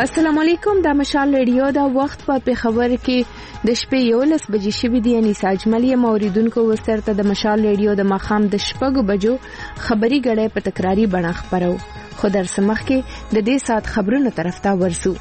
السلام علیکم. د مشال ریډیو دا وخت په پیښور کې د شپې 11 بجې شوې دي. انیس اجملی موریدونکو وسترته د مشال ریډیو د مخام د 6 بجو خبري غړې په تکراری بڼه خبرو. خو در سمخ کې د دې سات خبرونو طرف ته ورسو.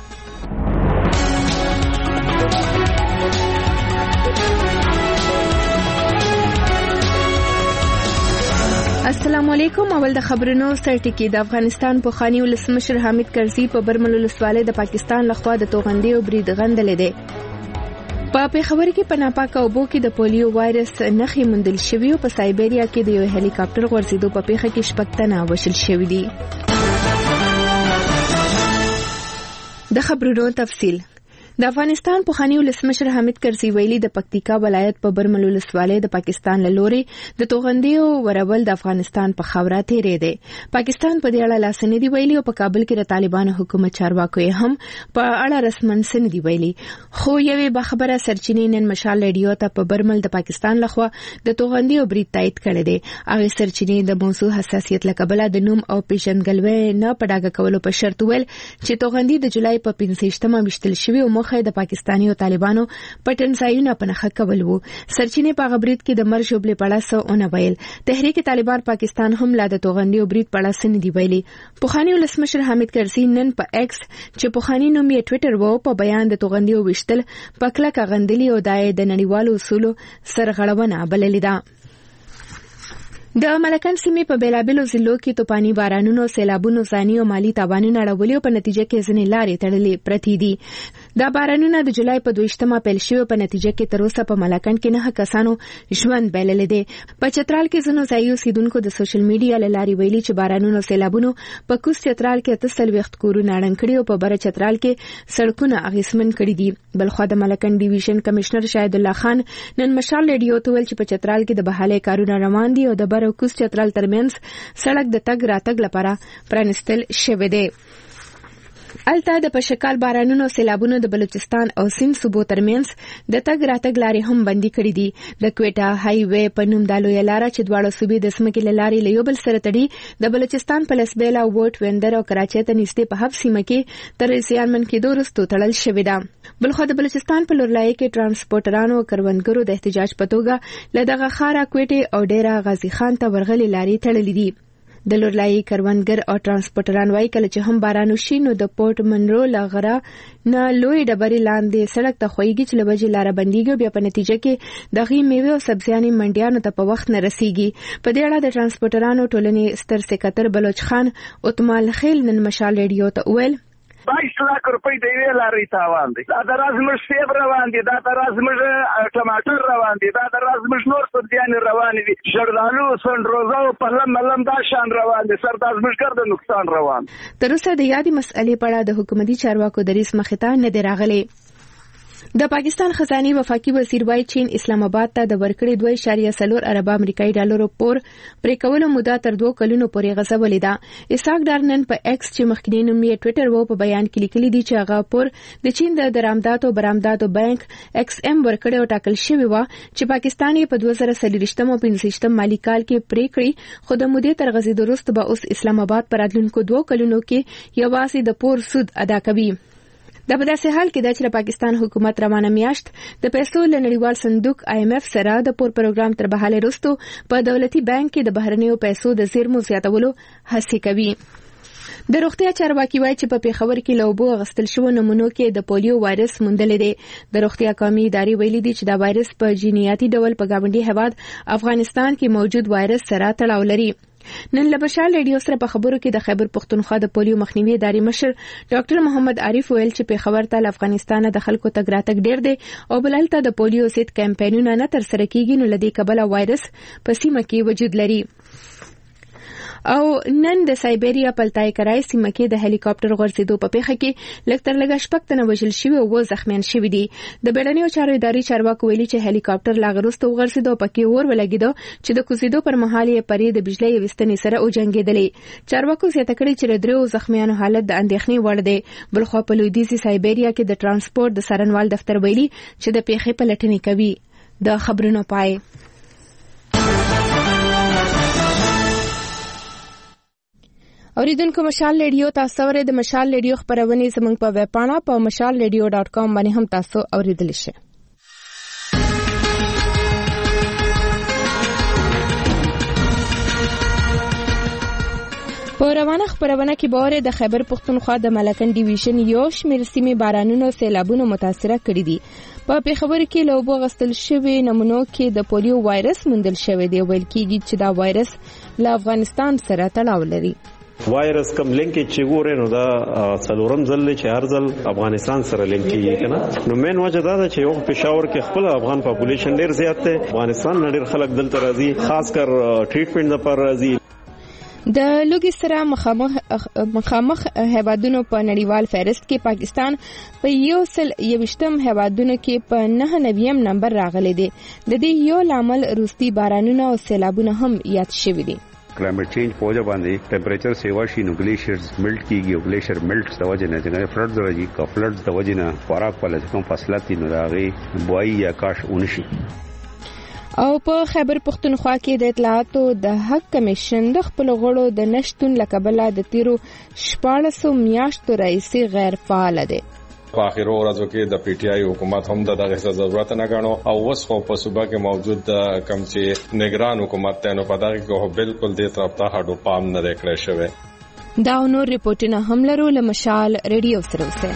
السلام علیکم. اول د خبرونو سرټکی. د افغانستان پوخانی ولسمشر حامد کرزي په برمل ولسوالۍ د پاکستان لخوا د توغندي او برید غندلې ده. په پیښور کې په ناپاکه اوبو کې د پولیو وایرس نښې موندل شوې او په سایبریا کې د یو هلیکاپټر غورځېدو په پیښه کې 6 تنه وژل شوي دي. د خبرونو تفصیل. د افغانستان پوخانی ولسمشر حامد کرزي ویلي د پکتیکا ولایت په برمل ولسوالۍ د پاکستان له لوري د توغندي او ورول د افغانستان په خاوره تیرې دي. پاکستان په دې اړه لاس نه دی ویلي او په کابل کې د طالبانو حکومت چارواکو هم په اړه رسمن سن دی ویلي. خو یوې بخبره سرچینې نن مشال ریډیو ته په برمل د پاکستان لخوا د توغندي او برید تایید کړی دی. هغه سرچینې د موضوع حساسیت لکبله د نوم او پیژندګلوي نه پډاګه کولو په شرط ویل چې توغندي د جولای په 15مه وشتل شوی او مخه د پاکستاني او طالبانو پټن ځایونه په نخښه کول وو. سرچینې په غبرید کې د مرج وبلې پړاسو اون ویل. تحریک طالبان پاکستان هم لا د توغندي او برید پړاسو نه دی ویلي. پوخانی ولسمشر حامد کرزي نن په ایکس چې پوخانی نوم یې ټوئیټر وو په بیان د توغندي او وشتل په کلکه غندلي او د نړیوالو اصولو سرغړونه بللې ده. د ملکن سیمې په بیلابلو ضلعو کې توپاني بارانونو، سیلابونو، ځاني او مالی تاوانونه راولي او په نتیجه کې ځینې لارې تړلې پرتې دي. دا بارانونه د جولای په 22مه پیل شوي په نتیجه کې تر اوسه په ملکن کې 9 کسانو ژوند بایللی دی. په چترال کې ځینو ځایي اوسیدونکو د سوشل میډیا له لارې ویلي چې بارانونو سیلابونو په کوز چترال کې 48 کورونه اړن کړي او په بره چترال کې سړکونه اغیزمن کړي دي. بلخوا د ملکن ډیویژن کمشنر شاهد الله خان نن مشال ریډیو ته ویل چې په چترال کې د بحالۍ کارونه روان دي او د بره کوز چترال ترمنځ سړک د تګ راتګ لپاره پرانستل شوی دی. الته د پشکال بارانونو سیلابونو د بلوچستان او سند صوبو ترمنځ د تګ راتګ لارې هم بندي کړې دي. د کوټا های وې په نوم د لوی لار چې دواړو صوبې د سمکې لارې له یو بل سره تړي د بلوچستان په لسبیلا ووټ وندر او کراچۍ ته نږدې په هب سیمه کې تر زیانمن کېدو وروسته تړل شوې ده. بلخو د بلوچستان په لورلای کې ترانسپورټرانو او کروندګرو د احتجاج په توګه له دغه خارا کوټې او ډیره غازی خان ته ورغلي لارې تړلې دي. د لورلای کروندګر او ترانسپورټران وايي کله چې هم باران وشي نو د پورت منرو لغره نه لوی ډبرې لاندې سړک ته خوېږي چې لوجه لار بنديږي. بیا په نتیجه کې د غي میوه او سبزیانې منډیانو ته په وخت نه رسیږي. په دې اړه د ترانسپورټرانو ټولنې ستر سکرټر بلوچ خان اتمال خیل نن مشال ریډیو ته ویل 22 لک روپۍ د یوې لارې تاوان دی. دا د رازمش سیب روان دي، دا د رازمش ټماټر روان دي، دا د رازمش نور سبزیانې روان دي، شردالو، سندروزه او پلم ملم دا شان روان دي، سر د ازمشګر د نقصان روان. تر اوسه د یادې مسئلې په اړه د حکومتي چارواکو دریځ مخې ته نه دی راغلی. د پاکستان خزاني وفاقي وزیر وايي چین اسلام آباد ته د ورکړې 2.4 ارب امریکایي ډالرو پور پرې کولو موده تر 2 کلونو پورې غځولې ده. اسحاق ډار نن په ایکس چې مخکې نوم یې ټوئیټر وو په بیان کې لیکلي دي چې هغه پور د چین د درآمداتو برآمداتو بانک ایکس ام ورکړې او ټاکل شوی و چې پاکستان یې په 2023 او 25 مالی کال کې پرې کړی. خو د مودې تر غځېدو وروسته به اوس اسلام آباد پر راتلونکو 2 کلونو کې یوازې د پور سود ادا کوي. دا په داسې حال کې ده چې د پاکستان حکومت روانه میاشت د پیسو له نړیوال صندوق IMF سره د پور پروګرام تر بحاله وروسته په دولتي بانک کې د بهرنیو پیسو د زیرمو زیاتولو هڅې کوي. د روغتیا چارواکي وایي چې په پیښور کې له اوبو اخیستل شوو نمونو کې د پولیو وایرس موندل دي. د روغتیا قومي ادارې ویلي دي چې دا وایرس په جینیاتي ډول په ګاونډي هیواد افغانستان کې موجود وایرس سره تړاو لري. نن له مشال ریډیو سره په خبرو کې د خیبر پختونخوا د پولیو مخنیوي ادارې مشر ډاکټر محمد عارف ویل چې پیښور ته له افغانستان د خلکو تګ راتګ ډیر دی او بلالته د پولیو ضد کمپاینونه نه تر سره کیږي نو لدې کبله وایرس په سیمه کې وجود لري. او نن د سایبریا پلتای کرای سیمه کې د هلیکاپټر غورځېدو په پیښه کې لږ تر لږه 6 تنه وژل شوي او 2 زخمیان شوي دي. د بیړنیو چارو ادارې چارواکو ویلي چې هلیکاپټر لا وروسته وغورځېد او پکې اور ولګېد چې د کوزیدو پر مهال یې پرې د بجلی وستنې سره وجنګېدلې. چارواکو زیاته کړې چې د 3 زخمیانو حالت د اندېښنې وړ دی. بلخوا په لویدیځي سایبریا کې د ترانسپورت د څارنوال دفتر ویلي چې د پیښې پلټنې کوي. د خبرونو پای. اوریدونکو مشال ریډیو تاسو ورته د مشال ریډیو خبرونه زموږ په ویب پاڼه په mashalradio.com باندې هم تاسو اوریدلی شئ. په روانه خبرونه کې باور د خیبر پختونخوا د ملکن ډیویژن یو شمېر سیمې بارانونو سیلابونو متاثره کړي دي. په پیښور کې له اوبو غسل شوی نمونو کې د پولیو وایرس موندل شوی دی. ویل کېږي چې دا وایرس له افغانستان سره تړاو لري. وایرس کم لینکیج چې ګورې نو دا څلورم ځل چې هر ځل افغانستان سره لینک کیږي کنه. نو مین وجه دا ده چې یو پېښور کې خپل افغان پاپولیشن ډیر زیات دی. افغانستان ډیر خلک دلته راځي، خاص کر ټریټمنټ لپاره راځي. د لوګي سره مخامخ هیوادونو په نړیوال فهرست کې پاکستان په 121م هیوادونو کې په 99م نمبر راغلی دی. د دې یو لامل روسي بارانونه او سیلابونه هم یاد شوي دي. کلایمټ چینج په وجه باندې ټمپریچر سیوا شي نو گلیشیرز ملټ کیږي او گلیشیر ملټ د وجه نه څنګه فلډز راځي. کا فلډز د وجه نه خوراک په لږ کوم فاصله تي نو راغي بوای یا کاش اونشي. او په خیبر پختونخوا کې د اطلاعاتو د حق کمیشن د خپل غړو د نشټون لکبله د تیرو 14 میاشتو راځي غیر فعال دي. په اخیرو ورځو کې د پی ټی آی حکومت هم دغه ضرورت نه غاڼو او وس خو په صوبه کې موجود کم چې نگران حکومت ته نو پدغه کې بالکل دې طرف ته هډو پام نه کړی شوی. دا نور ریپورتونه هم لرو له مشال ریډیو سره وسه.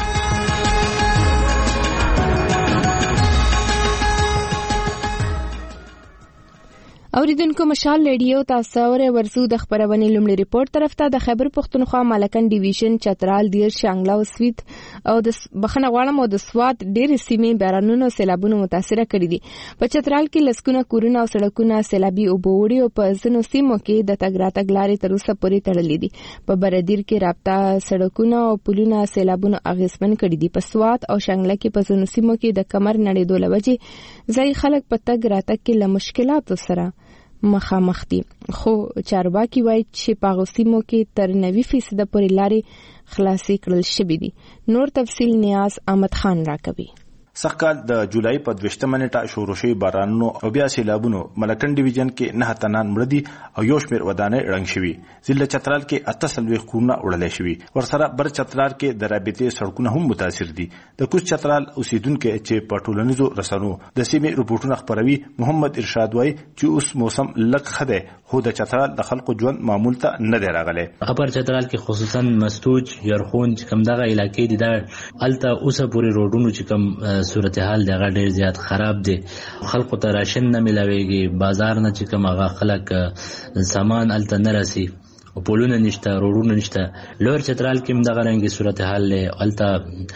اوریدونکو مشال ریډیو تاسو ورسو د خبرونه لومړی ریپورت طرف ته د خیبر پختونخوا ملکن ډیویژن چترال دیر شانګلا او سویت او د بخنه غواړم او د سوات ډېر سیمې بارانونو سیلابونو متاثره کړي دي. په چترال کې لسکونه کورونه او سړکونه سیلابي او بوړي او په ځینو سیمو کې د تګ راتګ لارې تر اوسه پورې تړلې دي. په بردیر کې رابطه سړکونه او پلونه سیلابونو اغیزمن کړي دي. په سوات او شانګلا کې په ځینو سیمو کې د کمر نړېدو لوجې ځای خلک په تګ راتګ کې له مشکلاتو سره مخامخ دي. خو چارواکي وایي چې په غوسیمو کې تر 90% پورې لارې خلاصې کړل شوې دي. نور تفصیل نیاز احمد خان راکوي. سخکال د جولای په 20 منټه شروع شوی بارانونو او بیا سیلابونو ملکن ډیویژن کې 9 تنان مړه دي او یو شمېر ودانۍ رنګ شوي. ضلع چترال کې 48 کورونه وړل شوي. ورسره بر چترال کې د رابطې سړکونه هم متاثر دي. د کوز چترال اوسیدونکو چې په ټولنیزو رسنیو د سیمې رپورټونه خبروي محمد ارشاد وایي چې اوس موسم لږ خده خو د چترال د خلکو ژوند معمول ته نه دی راغلی. خبر چترال کې خصوصا مستوج يرخون چې کوم دغه علاقې دي دا الته اوسه پوری روډونو چې کوم صورتحال دغه ډیر زیات خراب دي. خلکو ته راشن نه ملاويږي، بازار نه چې کوم هغه خلک سامان الته نه راسي او پولونه نشته، روډونه نشته. لوړ چترال کې دغه رنګي صورتحال له الته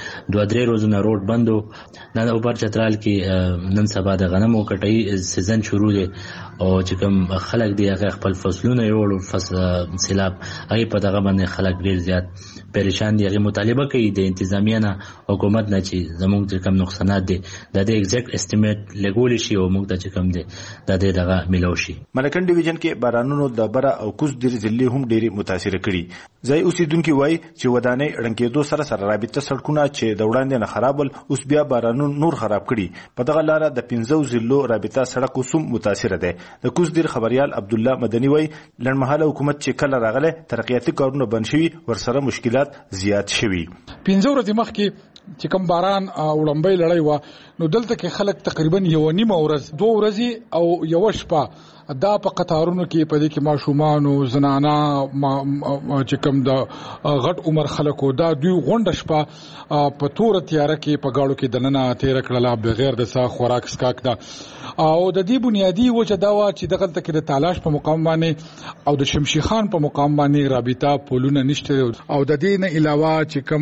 2-3 روزونه روډ بندو. نن اوپر چترال کې نن سبا د غنمو کټي سیزن شروع دي او چې کوم خلک دی هغه خپل فصلونه یوړو سیلاب هغه په دغه باندې خلک ډیر زیات پریشان دي. هغه مطالبه کوي د انتظامیه نه حکومت نه چې زموږ د کم نقصانات دي د ایگزیکټ اسټیمیټ لګول شي او موږ ته چې کم دي د دغه ملو شي. ملکن ډیویژن کې بارانونو د بره او کوز ډیر ضلع هم ډیر متاثر کړي. ځای اوسیدونکو وایي چې ودانۍ رنګېدو سره رابطه سړکونه چې د وړاندې نه خرابل اوس بیا بارانونو نور خراب کړي. په دغه لار د 15 ضلعو رابطه سړک اوسم متاثر ده. د کوز ډیر خبريال عبد الله مدني وایي لړمحاله حکومت چې کله راغله ترقیاتي کارونه بند شوي ورسره مشکلات زیات شوي. 15 ورځې مخکې چې کوم باران وړمبۍ لړۍ و نو دلته کې خلک تقریبا 1.5 ورځ 2 ورځې او یو شپه دا په قطارونو کې په دې کې ماشومان او زنانا چې کوم د غټ عمر خلکو دا دوی غونډه شپه په تور تیاره کې په گاړو کې دننه تیر کړل بغیر د څه خوراک سکاک دا او د دې بنیادی وجه دا و چې دغه تک د تالاش په مقام باندې او د شمشي خان په مقام باندې رابطه پولونه نشته او د دې نه علاوه چې کوم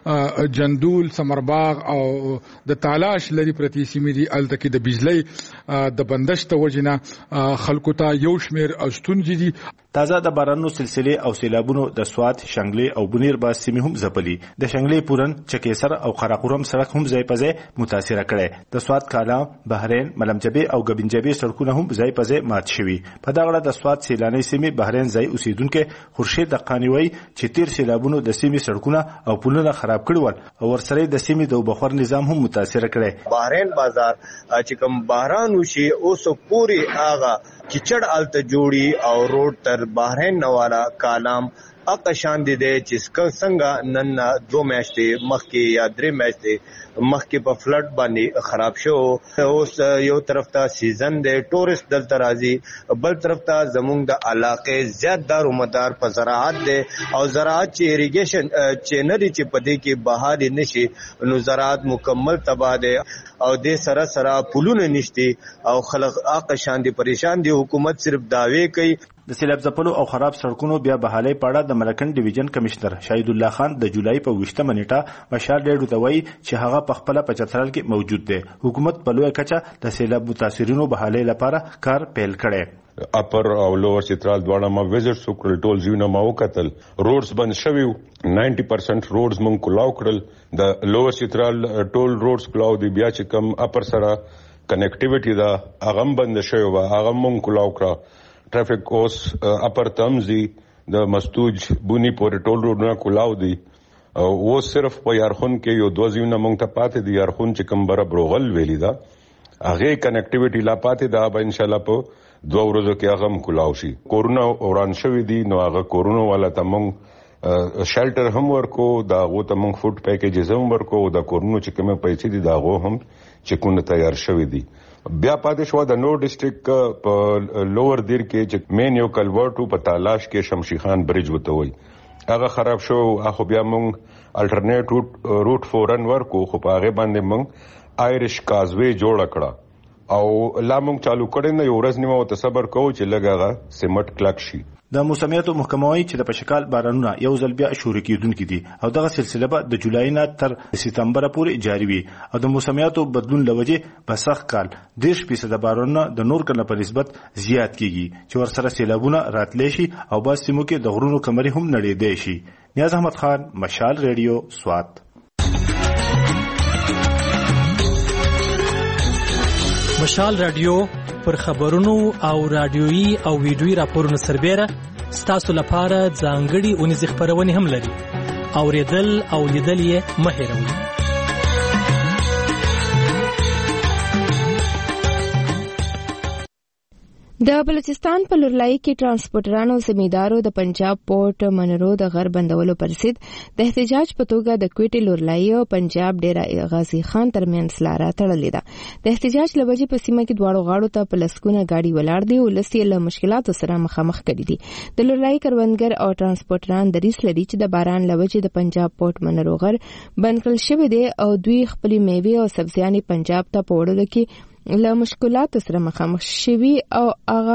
جندول سمرباغ او د تالاش لري پرتی سیمې دي الته کې د بجلی د بندش ته وجنه خلکو ته یو شمیر استونځي دي. تازه د بارانونو سلسله او سیلابونو د سوات شنګلې او بنیر باز سیمې هم ځپلي. د شنګلې پورن چکیسر او قراقورم سړک هم ځای په ځای متاثر کړي. د سوات کالا بحرین ملمجبه او غبنجبه سړکونه هم ځای په ځای مات شوي. په دغه د سوات سیلاني سیمې بحرین ځای اوسیدونکو خورشید د قانوي چې تیر سیلابونو د سیمې سړکونه او پلونه خراب کړي ول او ورسره د سیمې د بخور نظام هم متاثر کړي. بحرین بازار چې کوم باران وشي اوس پوری آغا کیچړ الته جوړي او روډ تر بحرین نوالا کالام اقا شان دي چې څنګه نن 2 میچ دي مخکې یا 3 میچ دي مخکې په فلډ باندې خراب شو. اوس یو طرف ته سیزن دی ټورست دلته راځي، بل طرف ته زموږ د علاقې زیات دارومدار په زراعت دی او زراعت چې اریګیشن چې نه دی چې په دې کې بهار نشي نو زراعت مکمل تباہ دی او د سره پلونه نشتی او خلک اقا شان دي پریشان دي. حکومت صرف دعوی کوي. د سیلاب ځپلو او خراب سړکونو بیا بحالۍ په اړه د ملکن ډیویژن کمشنر شهید الله خان د جولای په 20 نیټه مشال ډېرو ته وایي چې هغه په خپل په چترال کې موجود دی. حکومت په لوی کچه د سیلاب متاثرینو بحالۍ لپاره کار پیل کړي. اپر او لوور چترال دواړه ما وزټ وکړل، ټول ځایونه ما وکتل، روډز بند شوي 90% روډز مونږ کلاو کړل. د لوور چترال ټول روډز کلاو دي، بیا چې کم اپر سره کنیکټیویټي دا هغه بند شوی و هغه مونږ کلاو کړه. ټرافیک اوس اپر تمزي د مستوج بونی پورې ټول روډونه کلاو دي او صرف په یارخون کې یو 2 ځایونه مونږ ته پاتې دي. یارخون چې کم بره بروغل ویلی دا هغه کنیکټیویټي لا پاتې دا به ان شاء الله په 2 ورځو کې هغه کلاو شي. کورونا اوران شوی دي نو هغه کورونا والا ته مونږ شیلټر هم ورکو، دا غو ته مونږ فوډ پیکیجز هم ورکو، دا کورونا چې کومه پیسې دي دا غو هم چې کونه تیار شوی دي. بیا پاتې شو د نور ډسټریکټ په لوور دیر کې چې مین یو کلورټو په تالاش کې شمشي خان برج وته وي هغه خراب شو. اخو بیا مونږ الټرنیټ روټ فورن ورکو، خو په هغه باندې مونږ آیریش کازوی جوړ کړه او لا مونږ چالو کړی نه. یو ورځ نیمه ته صبر کوو چې لګاغه سیمټ کلک شي. د موسمیاتو محکمه وايي چې د پشکال بارانونه یو ځل بیا شروع کیدونکي دي او دغه سلسله به د جولای نه تر سپتمبر پورې جاری وي او د موسمیاتو بدلون لوجه په سخت کال 10% بارانونه د نور کله په نسبت زیات کیږي چې ورسره سیلابونه راتلی شي او باز سیمو کې د غرونو کمرې هم نړېدای شي. نیاز احمد خان، مشال ریډیو، سوات. مشال رادیو پر خبرونو او رادیويي او ویډیويي راپورونو سربېره ستاسو لپاره ځانګړي اونیزې خبرونه هم لري. اوریدل او لیدل یې مه هېروئ. د بلوچستان په لورلای کې ترانسپورټرانو زمیندارو د پنجاب پورت منرو د غر بندولو پر ضد د احتجاج په توګه د کوټې لورلای او پنجاب ډیره غازی خان ترمنځ لاره تړلې ده. د احتجاج لوجې په سیمه کې دواړو غاړو ته په لسکونه گاډي ولاړ دي او لسي له مشکلاتو سره مخامخ کړي دي. د لورلای کروندګر او ترانسپورټران دریس لري چې د باران لوجې د پنجاب پورت منرو غر بند کړل شوی دی او دوی خپل میوه او سبزیانې پنجاب ته په وړلو کې له مشکلات سره مخامخ شوي او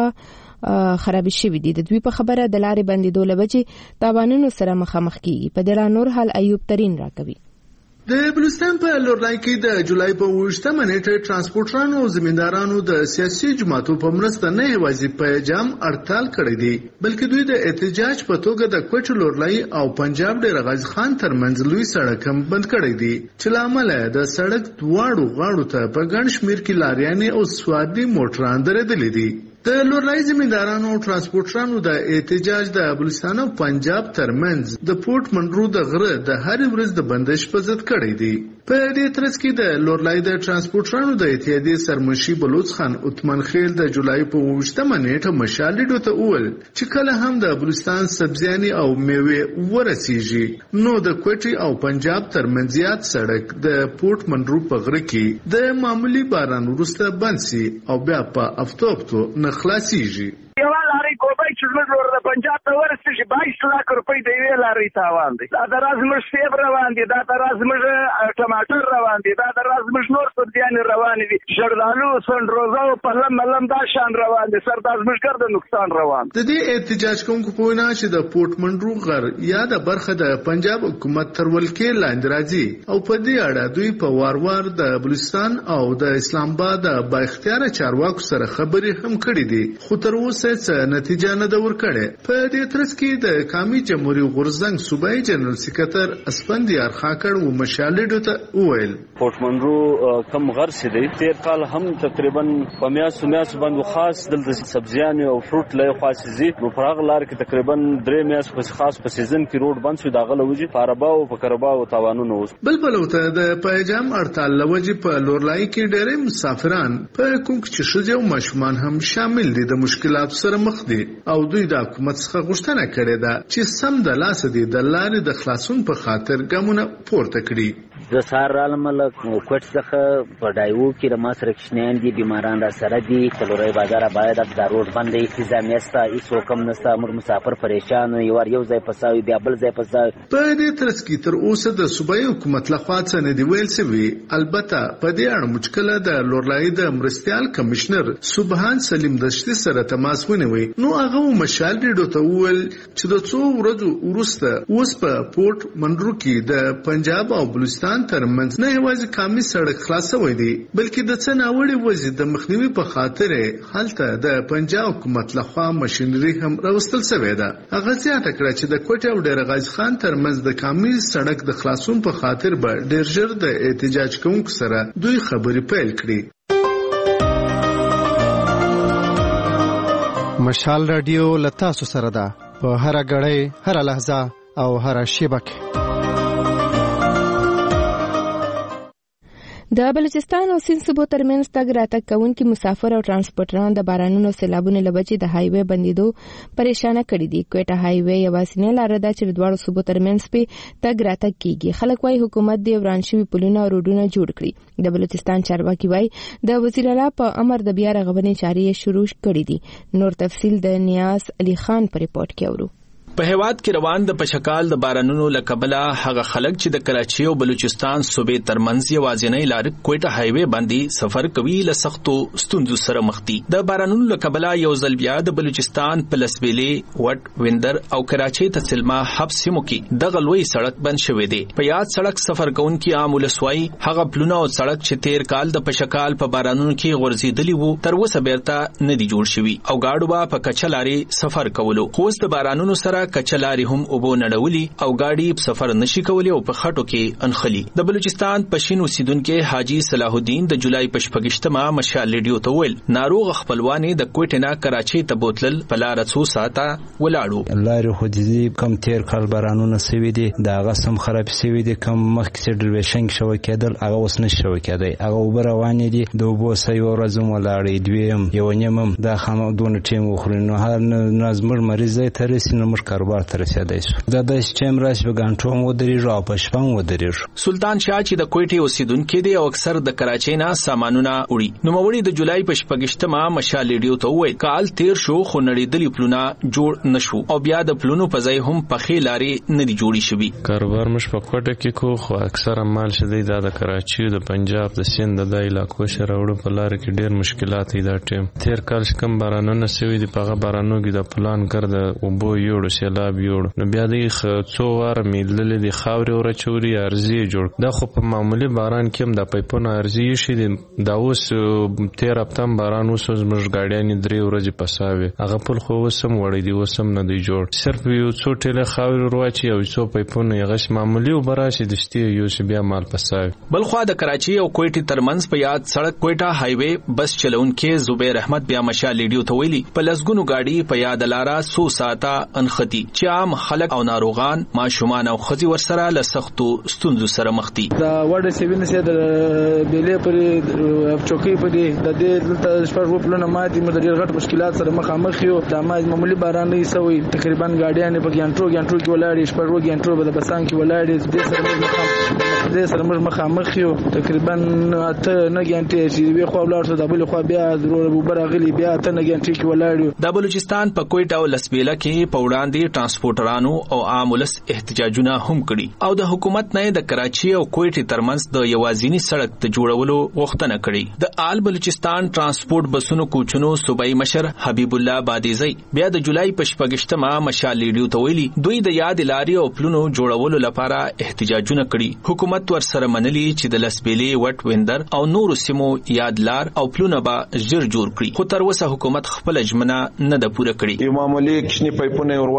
هغه خراب شوي دي. د دوی په خبره د لارې بندیدو لوجې تاوانونو سره مخامخ کیږي. په دې اړه نور حال ایوب ترین راکوي. د بلوچستان په لورلای کې د جولای په 20 نیټه ترانسپورټرانو او زمیندارانو د سیاسي جماعتو په مرسته نه یوازې په جام هړتال کړی دی بلکې دوی د احتجاج په توګه د کوټ لورلای او پنجاب ډیر غازی خان ترمنځ لوی سړک هم بند کړی دی چې لامل د سړک دواړو غاړو ته په ګڼ شمیر کې لاریانې او سوادي موټران درېدلې دي. د لورلای زمیندارانو او ترانسپورټرانو د احتجاج د بلوچستان او پنجاب ترمنځ د پورت منرو د غره د هر ورځ د بندش په ضد کړی دی. په دې ترڅ کې د لورلای د ترانسپورټرانو د اتحادیې سرمشي بلوچ خان عثمان خیل د جولای په 20 نیټه مشال ډیډو ته وویل چې کله هم د بلوچستان سبزیانې او میوې ورسیږي نو د کوټي او پنجاب ترمنځ یاد سړک د پورت منرو په غره کې د معمولی باران وروسته بند سي او بیا په افتوبتو نه خلاصيږي. یوه لارې کوبای چې زموږ ور د پنجاب ته ورسېږي 22 لک روپۍ د یوې لارې تاوان دی. دا د راز زموږ سیب روان دي، دا د راز زموږ ټماټر روان دي، دا د راز زموږ نور سبزیانې روانې دي، شردالو سنډروزه او پلم ملم دا شان روان دي. سر دا زموږ د نقصان روان. د دې احتجاج کوونکو په وینا چې د پورت منرو غر یا د برخه د پنجاب حکومت تر ولکې لاندې راځي او په دې اړه دوی په وار د بلوچستان او د اسلام آباد د با اختیار چارواکو سره خبرې هم کړې دي خو تر اوسه څه نتیجه نه ده ورکړې. په دې ترڅ کې د قومي جمهوریت غورزنګ صوبایي جنرال سکرټر اسپندیار خاکړ و مشالډو ته وویل پورت منرو کم غر سي دی. تیر کال هم تقریبا په میاشتو باندې خاص دلته سبزیان او فروټ لای خاص زی نو پراغ لار کې تقریبا 3 میاشتې په خاص په سیزن کې روډ بند شو داغه لوجي فاربا او په کربا او تاوانونه اوس بلبل وته د پیجام هړتال لوجي په لورلای کې ډېر مسافران په کوم چې شوزي او مشمان هم شامل دي د مشکلات سره مخ دي او دوی د حکومت څخه غوښتنه کړې ده چې سم د لاس دي د لارې د خلاصون په خاطر ګامونه پورته کړي. د سار عالم له کوټ څخه په ډایو کې د ماسره کښنیان دي بیماران را سره دي کلوري بازار باید د روډ باندې انتظامیستا هیڅ کم نستا موږ مسافر پریشان یو ځای پساوي بیا بل ځای پساوي. په دې ترڅ کې تر اوسه د صوبایي حکومت لخوا څه نه دی ویل شوی. البته په دې اړه مشکله د لورلای د مرستيال کمشنر سبحان سلیم دشتي سره تماس ونیوي. نو هغه مشال ډیډو ته ویل چې د څو ورځې وروسته اوس په پورت منډرو کې د پنجاب او بلوچستان ترمنځ نه یوازې کامي سړک خلاصوي دي بلکې د څه ناوړي وضعیت د مخنیوي په خاطر هلته د پنجاب حکومت لخوا ماشينري هم راوستل شوې ده. هغه زیاته کړه چې د کوټه او ډیر غاز خان ترمنځ د کامي سړک د خلاصون په خاطر به ډیر ژر د احتجاج کوونکو سره دوی خبرې پیل کړي. مشال رادیو لتاسو سره ده په هر غړې هر لحظه او هر شیبه کې. د بلوچستان او سیند صوبو ترمنځ تګ راتګ کوونکي مسافر او ترانسپورټران د بارانونو سیلابونو له وجې د هایوې بندیدو پریشانه کړي دي. کوټه هایوې یوازینۍ لاره ده چې د دواړو صوبو ترمنځ په تګ راتګ کیږي. خلک وايي حکومت د وران شوي پلونه او روډونه جوړ کړي. د بلوچستان چارواکي وايي د وزیر اعلی په امر د بیا رغونې چارې شروع کړي دي. نور تفصیل د نیاز علي خان په ریپورت کې اورو. په هیواد کې روان د پشکال د بارانونو لکبله هغه خلک چې د کراچي او بلوچستان صوبې ترمنځ یوازینۍ لار کوټه هایوې باندې سفر کوي له سختو ستونزو سره مخ دي. د بارانونو لکبله یو ځل بیا د بلوچستان په لسبېلې وټ ویندر او کراچي ته سلما حبس سیمو کې د غلوي سړک بند شوې دی. په یاد سړک سفر کوونکي عام ولسوای هغه پلونه او سړک چې تیر کال د پشکال په بارانونو کې غورځېدلی وو تر اوسه بیرته نه دي جوړ شوي او گاډو به په کچلاري سفر کولو. خو د بارانونو سره کچلاري هم اوبو نړولي او گاډي سفر نشي کولی او په خټو کې انخلي. د بلوچستان پښین اوسیدونکو حاجی صلاح الدین د جولای په 28مه مشال ریډیو ته ویل ناروغ خپلوانې د کوټه نه کراچي ته بوتل په لار 2 ساعته ولاړو. لارې خو دې کم تیر کال بارانونه سوي دي دا غسم خراب سوي دي کم مخکې ډریویشن شو کېدل هغه اوس نشو کېدای هغه وبره روان دي د وبو سې ورځم ولاړې دویم یو نیمم دا خامو دونه ټیم وخورنو هر نازمر مریض ته رسینه مر کاروبار ته رسیدای شو دا د سیستم راش بغانټو مو درې را په شپه مو درې. سلطان شاه چې د کوټې اوسیدونکو دی او اکثر د کراچۍ نه سامانونه وړي نو موري د جولای په 28مه مشال ریډیو ته وایي کال تیر شو خو نړیدلې پلونه جوړ نشو او بیا د پلونو په ځای هم پخې لارې نه دي جوړې شوي. کاروبار مش په کوټه کې کو خو اکثر مال شدي د کراچۍ د پنجاب د سیند د علاقو سره وړو په لار کې ډېر مشکلات دي. دا ټیم تیر کال کم بارانونه سوي دي په بارانو کې د پلان کړ او بو یوړ سیلاب یوړ نو بیا د څو واره میللې د خاورې او رچوري ارزي جوړ دا خو په معمولی باران کې هم د پایپونو ارزي شي دا اوس 13 هفتم باران اوس زموږ ګاډیان 3 ورځې پساوي هغه په خو وسم وړي دي وسم نه دی جوړ صرف یو څو ټله خاورې ورواچي او څو پایپونو یغش معمولی وبراشي د شتي یو څه بیا مال پساوي. بلخوا د کراچي او کوټه ترمنځ په یاد سړک کوټه هایوې بس چلونکو زبیر احمد بیا مشال ریډیو ته ویلي په لسګونو گاډي په یاد لاره 100 ساعته انختی چې عام خلک او ناروغان ماشومان او خزي ورسره له سختو ستونزو سره مخ دي. دا وړ سیوین سي د بیلې پر چوکۍ په دې د دې دلته شپږ پلونه ماتي مر ډېر غټ مشکلات سره مخامخ یو د معمولی باران نه سوي تقریبا گاډیان په ګانټرو کې ولاړې شپږ ګانټرو په بسان کې ولاړې دې سره مخامخ یو تقریبا ته نه ګانټې چې وی خو ولاړ د بل خو بیا ضرورت برغلی بیا ته نه ګانټې کې ولاړ. د بلوچستان په کوټه او لسبیله کې په وړاندې ترانسپورټرانو او عام ولس احتجاجونه هم کړي او د حکومت نه د کراچي او کوټه ترمنځ د یوازینی سړک ته جوړولو غوښتنه کړي. د آل بلوچستان ترانسپورټ بسونو کوچونو صوبایي مشر حبیب الله بادیزی بیا د جولای په 28مه مشال ریډیو ته ویلي دوی د یاد لارې او پلونو جوړولو لپاره احتجاجونه کړي. حکومت ورسره منلي چې د لسبېلې وټ ویندر او نورو سیمو یاد لار او پلونه به ژر جوړ کړي خو تر اوسه حکومت خپل ژمنه نه ده پوره کړې. یو معمولی کښنی پایپونه وروا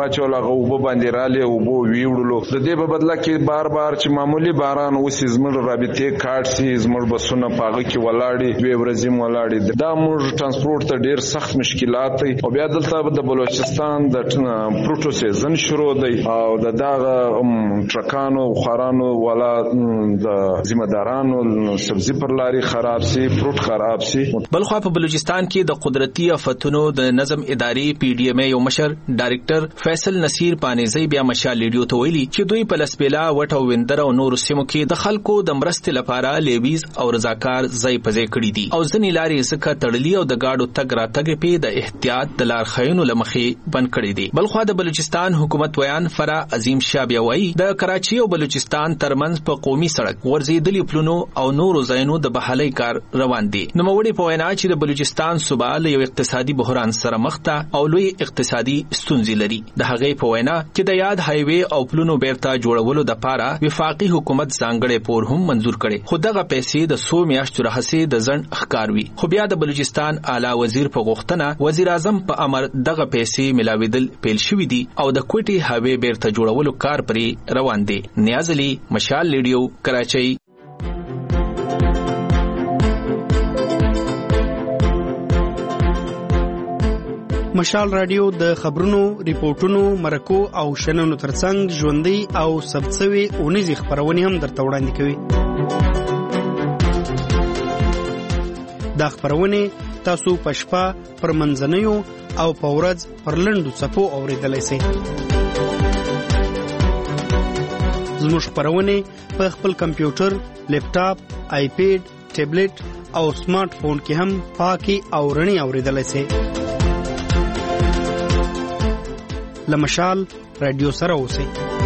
واچول هغه وب باندې رااله او وب ویوړلو د دې په بدله کې بار بار چې معمولی باران وسی زموږ رابطه کارت سي زموږ بسونه پاغه کې ولاړې دوی ورځې ولاړې دا موږ ترانسپورت ته ډیر سخت مشکلات دي او بیا دلته د بلوچستان د پروتو سیزن شروع دی او د دغه ټرکانو خورانو ولا د ذمہ دارانو سبزی پر لاري خراب سي پروت خراب سي. بلخوا په بلوچستان کې د قدرتي آفتونو د نظم ادارې PDMA یو مشر ډایریکټر فیصل نصیر پانیزی بیا مشال لیډیو ته ویلي چې دوی په لسبیلا وټ او وندر او نور سیمو کې د خلکو د مرستې لپاره لیویز او رضاکار ځای په ځای کړي دي او ځینې لارې ځکه تړلي او د گاډو تګ راتګ په د احتیاط د لار خیونو لمخې بند کړي دي. بلخوا د بلوچستان حکومت ویان فرا عظیم شاه بیا وایي د کراچي او بلوچستان ترمنځ په قومي سړک ورزيدلي پلونو او نورو ځایونو د بحالۍ کار روان دي. نو موړي په وینا چې د بلوچستان صوبه له یو اقتصادي بحران سره مخ ده او لوی اقتصادي ستونزې لري. د هغې په وینا چې د یاد هایوي او پلونو بیرته جوړولو د پاره وفاقي حکومت ځانګړی پور هم منزور کړي خو دغه پیسې د 100 میاشتو راهسي د ځن ښکاروي. خو بیا د بلوچستان اعلی وزیر په غوښتنه وزیر اعظم په امر دغه پیسې ملاویدل پیل شوې دي او د کوټي هایوي بیرته جوړولو کار پرې روان دي. نیاز علي مشال لیډیو کراچۍ. مشال رادیو د خبرونو، ریپورتونو، مرکو او شننو ترڅنګ ژوندۍ او ثبتسوي اونیزي خبرونه هم درته وړاندې کوي. دا خبرونه تاسو په شپه پر منځنیو او په ورځ پر لنډو صفو اوریدلای شئ. زموږ خبرونه په خپل کمپیوټر، لیپټاپ، آیپیډ، ټابلیټ او سمارټ فون کې هم پاکي او رڼي اوریدلای شئ. لمشال رادیو سره اوسئ.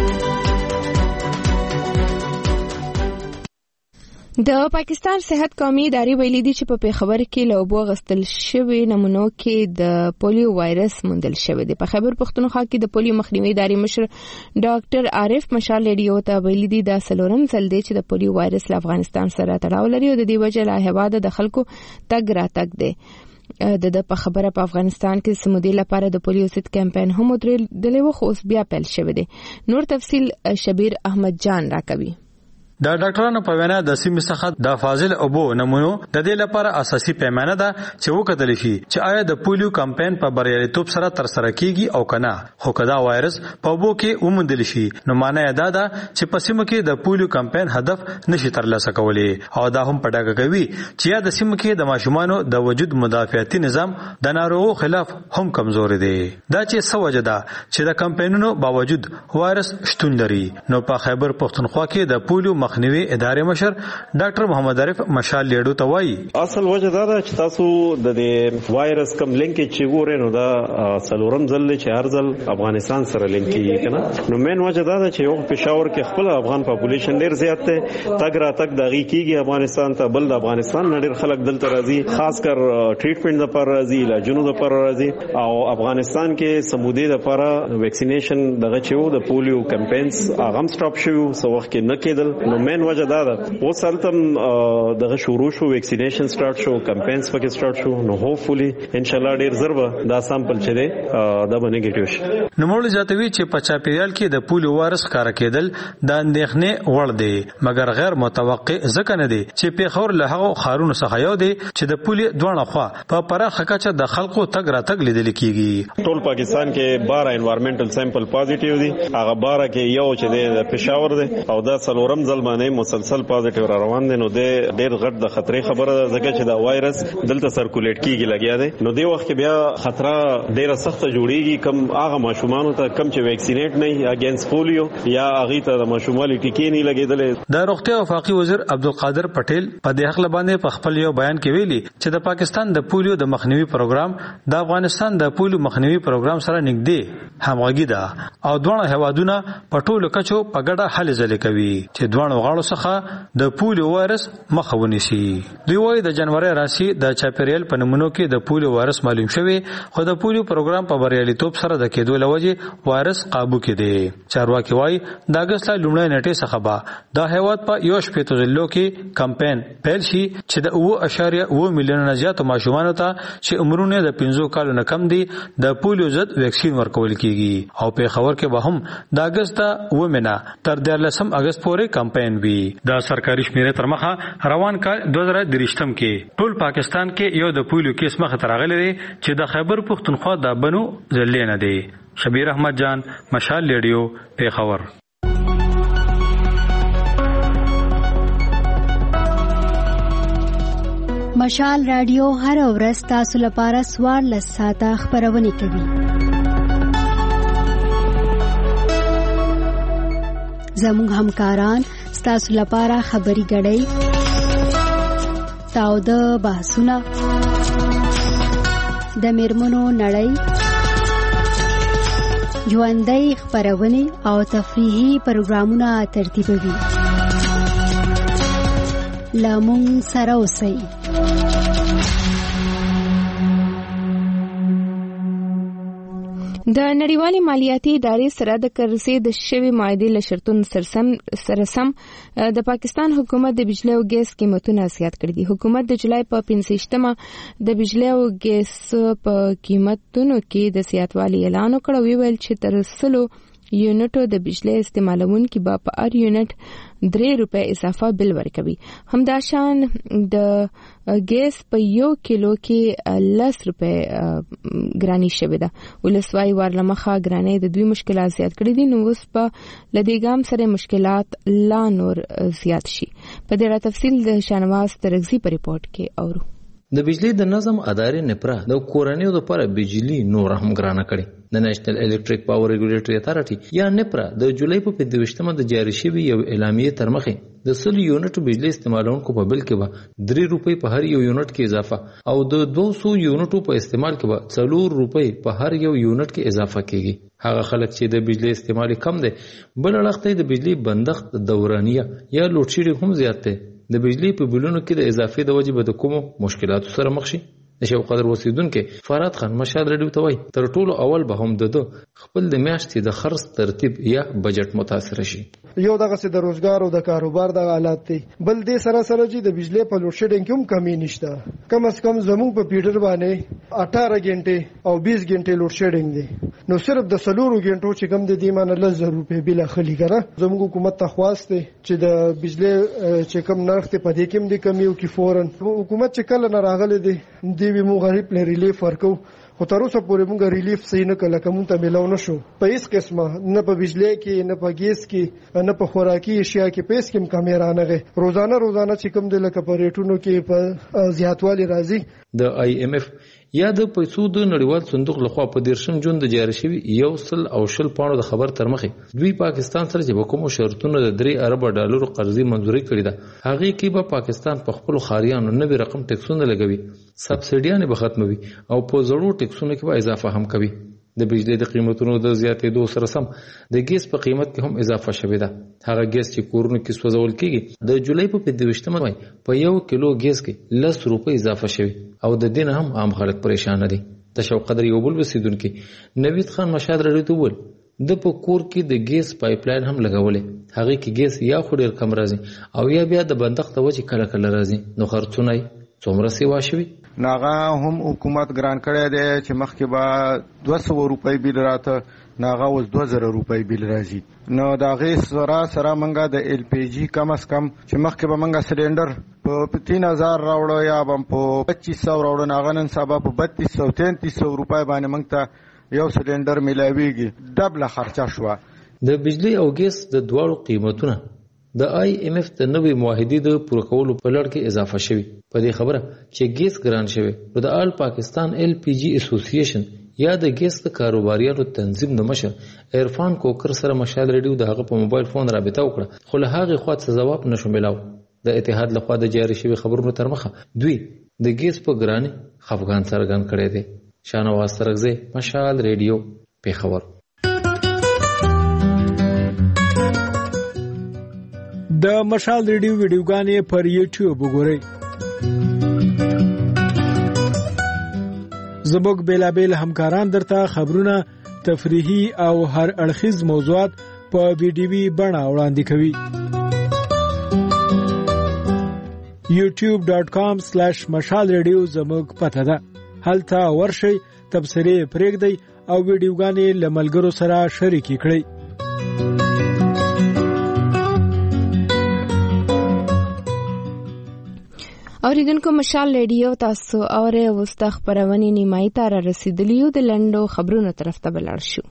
د پاکستان صحت قومي ادارې ویلي دي چې په پیښور کې له اوبو غستل شوی نمونو کې د پولیو وایرس موندل شوی دی. په خیبر پښتونخوا کې د پولیو مخنیوي ادارې مشر ډاکټر عارف مشال لیډیو ته ویلي دي دا څلورم ځل دی چې د پولیو وایرس له افغانستان سره تړاو لري او د دې وجه له هیواده د خلکو تګ راتګ دی. د په خبره په افغانستان کې سمودي لپاره د پولیو ضد کمپاین هم درلې و خو اوس بیا پیل شوی دی. نور تفصیل شبیر احمد جان راکوي. د ډاکټرانو په وینا د سیمې څخه د فاضل اوبو نمونو د دې لپاره اساسي پیمانه ده چې وکړل شي چې آیا د پولیو کمپاین په بریالیتوب سره تر سره کیږي او کنه. خو کدا وایرس په اوبو کې ومندل شي نو معنی دا ده چې په سیمه کې د پولیو کمپاین هدف نشي ترلاسه کولی او دا هم پټاګه کوي چې یا د سیمه کې د ماشومانو د وجود مدافعتي نظام د ناروغو خلاف هم کمزوري دی. دا چې سوجه ده چې د کمپاینونو باوجود وایرس شتون لري. نو په خیبر پښتونخوا کې د پولیو مخنیوي ادارې مشر ډاکټر محمد عارف مشال لیډو ته وایي اصل وجه دا ده چې تاسو د وایرس کم لینکیج چې ګورئ نو دا څلورم ځل چې هر ځل افغانستان سره لینک کیږي کنه. نو مین وجه دا ده چې یو پېښور کې خپل افغان پاپولیشن ډیر زیات دی تګ راتګ دغه کیږي افغانستان ته بل د افغانستان ډیر خلک دلته راځي خاص کر ټریټمنټ لپاره راځي علاجونو لپاره راځي او افغانستان کې سمودي لپاره ویکسینیشن دغه چې وو د پولیو کمپاینز هغه سټاپ شو سو وخت کې نه کېدل. نو مین وجه دا ده اوس هلته دغه شروع شو ویکسینیشن سٹارټ شو کمپاینز پکې سٹارټ شو نو هوپفولي ان شاء الله ډیر زر به دا سامپل چې دی دا به نیگیټیو شي. نو موږ ځاتوي چې په چاپیریال کې د پولیو وایرس ښکار کېدل د اندېښنې وړ دی مګر غیر متوقع ځکه نه دی چې پیښور له هغو ښارونو څخه یو دی چې د پولیو دوه خوا په پراخه کچه د خلکو تګ راتګ لیدل کیږي. ټول پاکستان کې 12 انوایرنمنټل سیمپل پوزټیو دي هغه 12 کې یو چې دی د پېښور دی او دا څلورم ځل باندې مسلسل پوزټیو روان دي. نو د ډېر غټ د خطرې خبره ده ځکه چې دا وایرس دلته سرکولیټ کیږي لګیا دی. نو دی وخت کې بیا خطر ډېر سخت جوړیږي کم هغه ماشومان ته کم چې ویکسینیټ نه اگینست پولیو یا هغه ته د ماشومالي ټیکې نه لګیدلې. د روغتیا وفاقي وزیر عبدالقادر پټیل په دې حق باندې په خپل یو بیان کې ویلي چې د پاکستان د پولیو د مخنیوي پروګرام د افغانستان د پولیو مخنیوي پروګرام سره نږدې همغږي ده او دوه هیوادونه په ټولو کچو په ګډه هلې ځلې کوي چې دوه دواړو غاړو څخه د پولیو وایرس مخه ونیسي. دوی وايي د جنوري راسي د چاپیریال په نمونو کې د پولیو وایرس معلوم شوی، خو د پولیو پروګرام په بریالیتوب سره د کېدو لوجې وایرس قابو کې دی. چارواکي وايي د اگست له لومړۍ نیټې څخه به د هیواد په 1.5 ضلعو کې کمپاین پیل شي چې د 2.9 میلیون نه زیات ماشومانو ته چې عمرونه د 15 کالو نه کم دي د پولیو ضد ویکسین ورکول کیږي. او په خبر کې به هم د اگست ومنه تر 13 اگست پورې کمپاین وي. د سرکاري شمیرې تر مخه روان کال 2023 کې ټول پاکستان کې یو د پولیو کیس مخه ترغلي دي چې د خیبر پختونخوا د بنو ضلع نه دی. شبیر احمد جان، مشال ریډیو، پیښور. مشال رادیو هر ورځ تاسو لپاره 14 ساعته خبرونه کوي. زموږ همکاران ستاسو لپاره خبري غړي، تاوده بحثونه، د میرمنو نړۍ، ژوندۍ خبرونه او تفریحي پروګرامونه ترتیبوي. لمون سره اوسئ. د نړیوالې مالیاتي ادارې سره د کرزي د شوی معاهدې له شرطونو سره سم د پاکستان حکومت د بجلی او ګیس قیمتونه زیات کړي دي. حکومت د جولای په 15مه د بجلی او ګیس په قیمتونو کې د زیاتوالي اعلان وکړ او ویل چې تر 100 یونټو د بجلی استعمالونکو به په هر یونټ 3 روپے اضافه بل ورکوي. همداشان د ګیس په 1 کیلو کې 10 روپے ګرانی شوی ده. ولسوای ورلمخه ګرانی د دوی مشکلات زیات کړي دي. نو اوس په لدیګام سره مشکلات لا نور زیات شي. په ډیره تفصیل د شانواز ترغزی په ریپورت کې اورو. د بجلی د نظم ادارې نپرا د کورنیو لپاره بجلی نور هم ګرانه کړي. د نېشنل الکتریک پاور ریګولیټری اتارټي یا نپرا د جولای په 25مه د جاری شوی یو اعلامیه تر مخه د 100 یونټ بجلی استعمالونکو په بل کې به 3 روپۍ په هر یو یونټ کې اضافه او د 200 یونټو په استعمال کې به 4 روپۍ په هر یو یونټ کې اضافه کیږي. هغه خلک چې د بجلی استعمال کم دي بل اړخته د بجلی بندښت دورانیه یا لوډ شیډینګ هم زیات دی. د بجلی په بلونو کې د اضافې د وجې به د کومو مشکلاتو سره مخ شي. نشو قدر وسیدونکو فرات خان مشال رډیو ته وای تر ټولو اول به هم د خپل د میاشتې د خرڅ ترتیب یا بجټ متاثر شي. یو دغه سي د روزګار او د کاروبار د حالات دي. بل دې سره چې د بجلی په لوډ شیډینګ کوم کمی نشته. کم از کم زموږ په پیډر باندې 18 غنټه او 20 غنټه لوډ شیډینګ دي. نو صرف د 4 غنټو چې کم د دې معنی 1000 روپے بل خلی کړه. زموږ حکومت ته خواسته چې د بجلی چې کم نرخ ته پدې کې د کمیو کې فورن حکومت چې کله نه راغله دي دی مو غریب له ریلیف ورکو. خو تر اوسه پورې موږ ریلیف صحیح نه کله کوم ته ملاو نشو. په هیڅ قسمه نه په بجلی کې نه په ګیس کې نه په خوراکي اشیاء کې پیسې کم کمیرا نه غي. روزانه چې کوم د لکه په ریټونو کې په زیاتوالی راځي. د IMF یا د پیسو د نړیوال صندوق لخوا په 13 جون د جاری شوی 120 پاونډ د خبر تر مخه دوی پاکستان سره چې کوم شرطونه د 3 ارب ډالر قرضې منزوري کړې ده هغه کې به پاکستان په خپل خاریانو نوې رقم ټیکسونه لګوي، سبسایډیانه به ختموي او په زړو ټیکسونو کې به اضافه هم کوي. د بجلی د قیمتونو د زیاتېدو سره سم د ګیس په قیمت کې هم اضافه شوې ده. هغه ګیس چې کورونو کې سوځول کېږي د جولای په 25مه په 1 کیلو ګیس کې 10 روپۍ اضافه شوی او د دین هم عام خلک پریشان دي. د شوق قدر یو بل وسیدونکو نوید خان مشاد رډیو ته ول د په کور کې د ګیس پایپ لاین هم لګولې. هغه کې ګیس یا خو ډیر کم راځي او یا بیا د بندښت وجه کله کله راځي. نو خرڅونه څومره سیوا شوی ناغه هم حکومت ګران کړی دی چې مخکې به 200 روپۍ بیل راته ناغه اوس 2000 روپۍ بیل راځي. نو دا غي سره منګه د LPG کم از کم چې مخکې به منګه سلندر په 3000 راوړو یا به په 2500 راوړو ناغه نن سبا په 3200 روپۍ باندې منګ ته یو سلندر ملاويږي. ډبل خرچه شو. د بجلی او ګیس د دواړو قیمتونه د IMF د نوې معاهدې د پوره کولو په لړ کې اضافه شوی. په دې خبره چې ګیس ګران شوی نو د آل پاکستان LPG اسوسییشن یا د ګیس د کاروباریانو تنظیم د مشر عرفان کوکر سره مشال رډیو دغه په موبایل فون رابطه وکړه خو له هغه خوا څه جواب نشو ملاو. د اتحاد لخوا د جاری شوی خبرونو تر مخه دوی د ګیس په ګرانی خفقان څرګند کړی دی. شانواز ترغزی مشال رډیو پیښور. د مشال ریډیو ویډیوګانې پر یوټیوب وګورئ. زموږ بیلابیل همکاران درته خبرونه، تفریحي او هر اړخیز موضوعات په ویډیوي بڼه وړاندې کوي. youtube.com/mashalradio زموږ پته ده. هلته ورشئ، تبصرې پرېږدئ او ویډیوګانې له ملګرو سره شریکې کړئ. اوریدونکو مشال ریډیو تاسو اورئ. اوس د خبرونې نیمایي ته را رسیدلي یو. د لنډو خبرونو طرف ته به لاړ شو.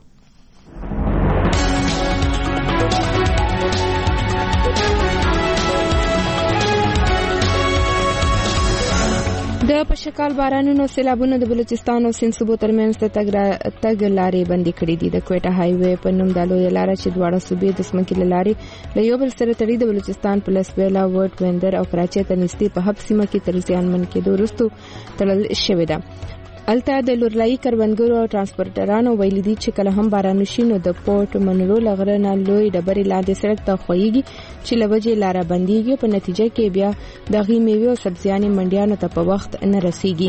د پشکال بارانونو سیلابونو د بلوچستان او سیند صوبو ترمنځ د تګ لارې بندي کړې دي. د کوټه های وې په نوم د لوی لاره چې دواړه صوبې د سمکې لارې له یو بل سره تړي د بلوچستان پلس بیلا ورټ ویندر او کراچۍ ته نږدې په هب سیمه کې تر زیانمن کېدو وروسته تړل شوې ده. الته د لورلایي کروندګرو او ترانسپورټرانو ویلي دي چې کله هم باران وشي نو د پورټ منرو لغره نه لوی ډبرې لاندې سړک ته خوېږي چې لوجه لاره بنديږي. په نتیجه کې بیا د غي میوه او سبزیانې منډیانو ته په وخت نه رسیږي.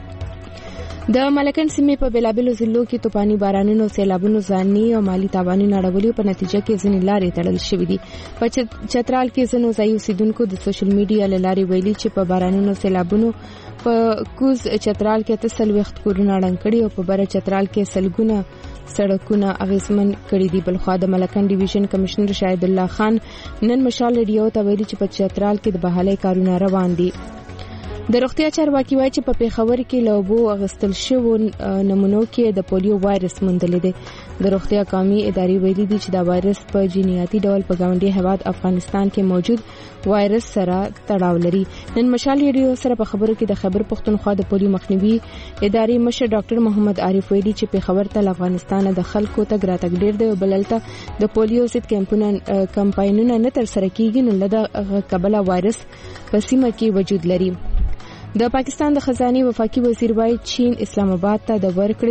د ملکن سیمې په بلابلو ضلعو کې طوفاني بارانونو سیلابونو ځاني او مالی تاوانونه اړولي. په نتیجه کې ځینې لارې تړل شوې دي. په چترال کې ځینو ځایي اوسیدونکو د سوشل میډیا له لارې ویلي چې په بارانونو سیلابونو په کوز چترال کې 3 وخت کورونه ړنګ کړي او په بره چترال کې سلګونه سړکونه اغیزمن کړي دي. بلخوا د ملکن ډیویژن کمشنر شاهد الله خان نن مشال ریډیو ته ویلي چې په چترال کې د بحالۍ کارونه روان دي. د روغتیا چارواکي وایي چې په پیښور کې له اوبو اغستل شوو نمونو کې د پولیو وایرس موندل دي. د روغتیا قومي ادارې ویلي دي چې دا وایرس په جینیاتي ډول په ګاونډي هیواد افغانستان کې موجود وایرس سره تړاو لري. نن مشال ریډیو سره په خبرو کې د خیبر پښتونخوا د پولیو مخنیوي ادارې مشر ډاکټر محمد عارف ویلي چې پیښور ته افغانستان د خلکو تګ راتګ ډیر دی او بللته د پولیو ضد کمپاینونه نه تر سره کیږي نو له قبله وایرس په سیمه کې وجود لري. د پاکستان د خزانه وفاقي وزیر وایي چین اسلام آباد ته د ورکړې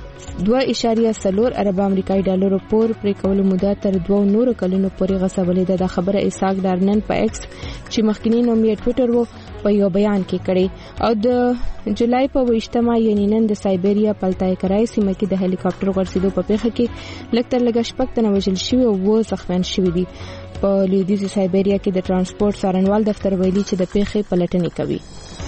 2.4 ارب امریکایي ډالر پور پرې کولو موده تر 2 نورو کلونو پورې غځولې ده. د خبره ایساک ډارنن په ایکس چې مخکینی نوم یې ټویټر وو په یو بیان کې کړي. او د جولای په 28مه یعنی نن د سایبریا پلتای کرای سیمه کې د هلیکاپټر غړسېدو په پیښه کې لکتر لګښ پکته وژل شوی او و زخمیان شوی دي. په لویدیځ سایبریا کې د ترانسپورت څارنوال دفتر ویلي چې د پیښې پلټنې کوي.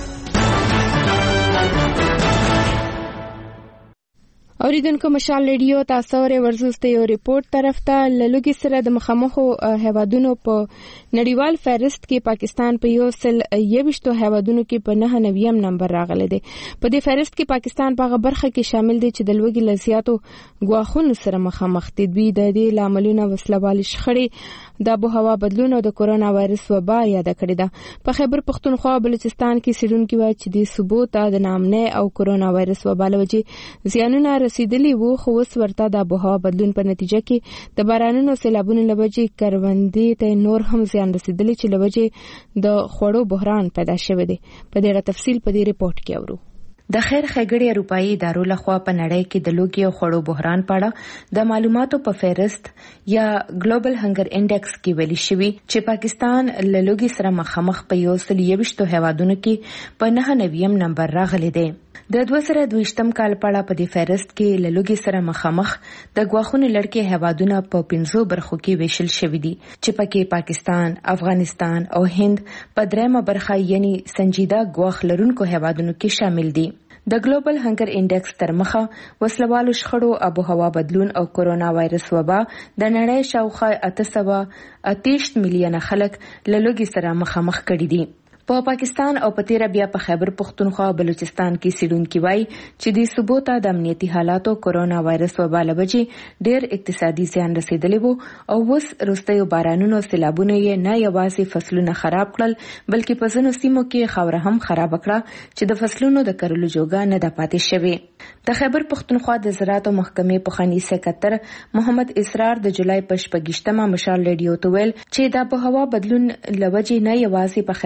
اوریدونکو مشال ریډیو تاسو ورې ورزسته یو ریپورت طرف ته لږی سره د مخامخو هیوادونو په نړیوال فهرست کې پاکستان په 121 هیوادونو کې په 99م نمبر راغلی دی. په دې فهرست کې پاکستان په برخه کې شامل دی چې د لوګي لزیاتو غواخونو سره مخامخ دي. دوی د دې لاملونو وسلوال شخړې د ابوهوا بدلون او د کورونا وایرس وبا یاد کړی ده. په خیبر پښتونخوا بلوچستان کې سیډونکو وایي چې د صوبو ته د نامنه او کورونا وایرس وبا لوجه زیانونه رسیدلی وو خو اوس ورته د ابوهوا بدلون په نتیجه کې د بارانونو سیلابونو لوجه کروندې ته نور هم زیان رسیدلی چې لوجه د خوړو بحران پیدا شوی دی. په دې اړه تفصیل په دې ریپورت کې اورو. د خیر خګړې اروپאי ادارو لخوا په نړۍ کې د لوګي او خوړو بحران په اړه د معلوماتو په فهرست یا ګلوبل هنګر انډیکس کې ویل شوی چې پاکستان له لوګي سره مخامخ په 121 هیوادونو کې په 99م نمبر راغلی دی. د 2022م کال په اړه په دې فهرست کې له لوګي سره مخامخ د غواخونو لړکې هیوادونو په 15 برخو کې ویشل شوی دي چې پکې پاکستان، افغانستان او هند په درېمه برخه یعنی سنجیده غواخ لرونکو هیوادونو کې شامل دي. د ګلوبل هنګر انډیکس تر مخه وسلوالو شخړو، ابوهوا بدلون او کورونا وایرس وبا د نړۍ شاوخوا 828 میلیونه خلک له لوګي سره مخامخ کړي دي. په پاکستان او په تیر بیا په خیبر پښتونخوا بلوچستان کې سیډونکو وایي چې د صوبو ته د امنیتي حالاتو کورونا وایرس وبا لوجه ډېر اقتصادي زیان رسیدلی وو او اوس وروستیو بارانونو سیلابونو یې نه یوازې فصلونه خراب کړل بلکې په ځینو سیمو کې خاوره هم خراب کړه چې د فصلونو د کرلو جوګه نه د پاتې شوی. د خیبر پښتونخوا د زراعت محکمې پخوانی سکرټر محمد اسرار د جولای په 28مه مشال ریډیو ته ویل چې د آبهوا بدلون لوجه نه یوازې په خیبر پښتونخوا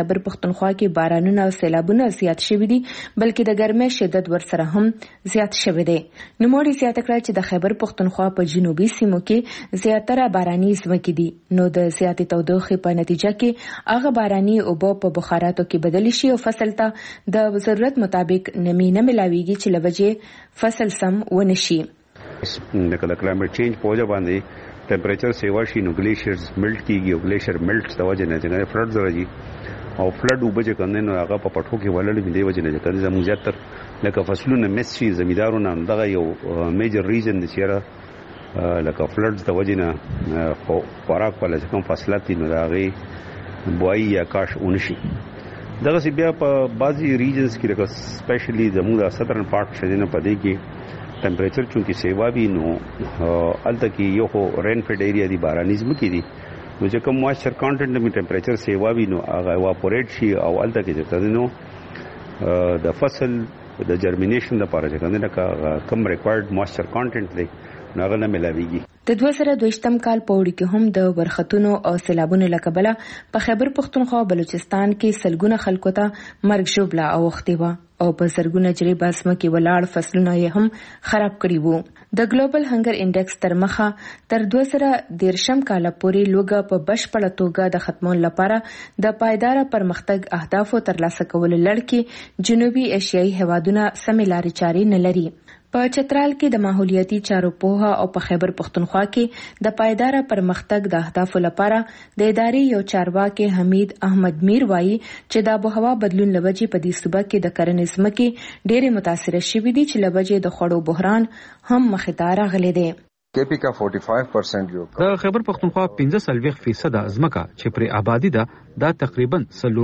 پښتونخوا کې بارانونه او سیلابونه زیات شوي دي بلکې د ګرمۍ شدت ورسره هم زیات شوی دی. نوموړي زیاته کړه چې د خیبر پښتونخوا په جنوبي سیمو کې زیاتره باراني ځمکې دي نو د زیاتې تودوخې په نتیجه کې هغه باراني اوبه په بخاراتو کې بدل شي او فصل ته د ضرورت مطابق نمی نه ملاويږي چې لوجه فصل سم ونشي. د کلایمټ چینج په وجه باندې ټمپریچر سیوا شي نو ګلیشیرز میلټ کیږي او ګلیشیر میلټ د وجه نه څنګه فلډز راځي او فلډ وبجه کنه نو هغه په پټو کې ولړ دی وجه نه ځکه زموږ زیاتر لکه فصلونه مس شي زمیدارونه دغه یو میجر ریزن دی چې لکه فلډز د وجه نه خوراک په لږ کم فاصلات نو هغه بوای یا کاش اونشي. دغه سی بیا په بعضي ریجنز کې لکه سپیشلی زموږ سدرن پارت شدنه پدې کې ټمپریچر چونکی سیوا وی نو الته کې یو رین فیډ ایریا دی بارانیزم کې دي نو چې کوم موئسچر کانټنټ می ټمپریچر سیوا وی نو هغه اواپوریټ شي او الته کې چې نو د فصل د جرمینیشن لپاره چې کوم ریکوایرډ موئسچر کانټنټ دی هغه نه ملاويږي. د 2022 کال په وړي کې هم د ورختونو او سیلابونو لکبله په خیبر پښتونخوا او بلوچستان کې سلګونه خلکو ته مرګ ژوبله اوختي و او په زرګونه جری باسمه کې ولاړ فصلونه یې هم خراب کړي وو. د ګلوبل هنګر انډیکس تر مخه تر 2013 کال پورې لوګه په بشپړه توګه د ختمون لپاره د پایدار پرمختګ اهدافو ترلاسه کول لړ جنوبي ایشیایي هیوادونه سمې لارې چارې نه لري. په چترال کې د ماحولیاتي چارو پوهه او په خیبر پښتونخوا کې د پایدار پرمختګ د اهدافو لپاره د ادارې یو چارواکي حمید احمد میر وایي چې د آبهوا بدلون لوجې په دې صوبه کې د کرنې ځمکې ډېرې متاثر شوې دي چې لوجې د خوړو بحران هم مخې ته راغلی دی. KP کا 45% جو د خیبر پښتونخوا 15% ځمکه چې پر آبادی ده دا تقریبا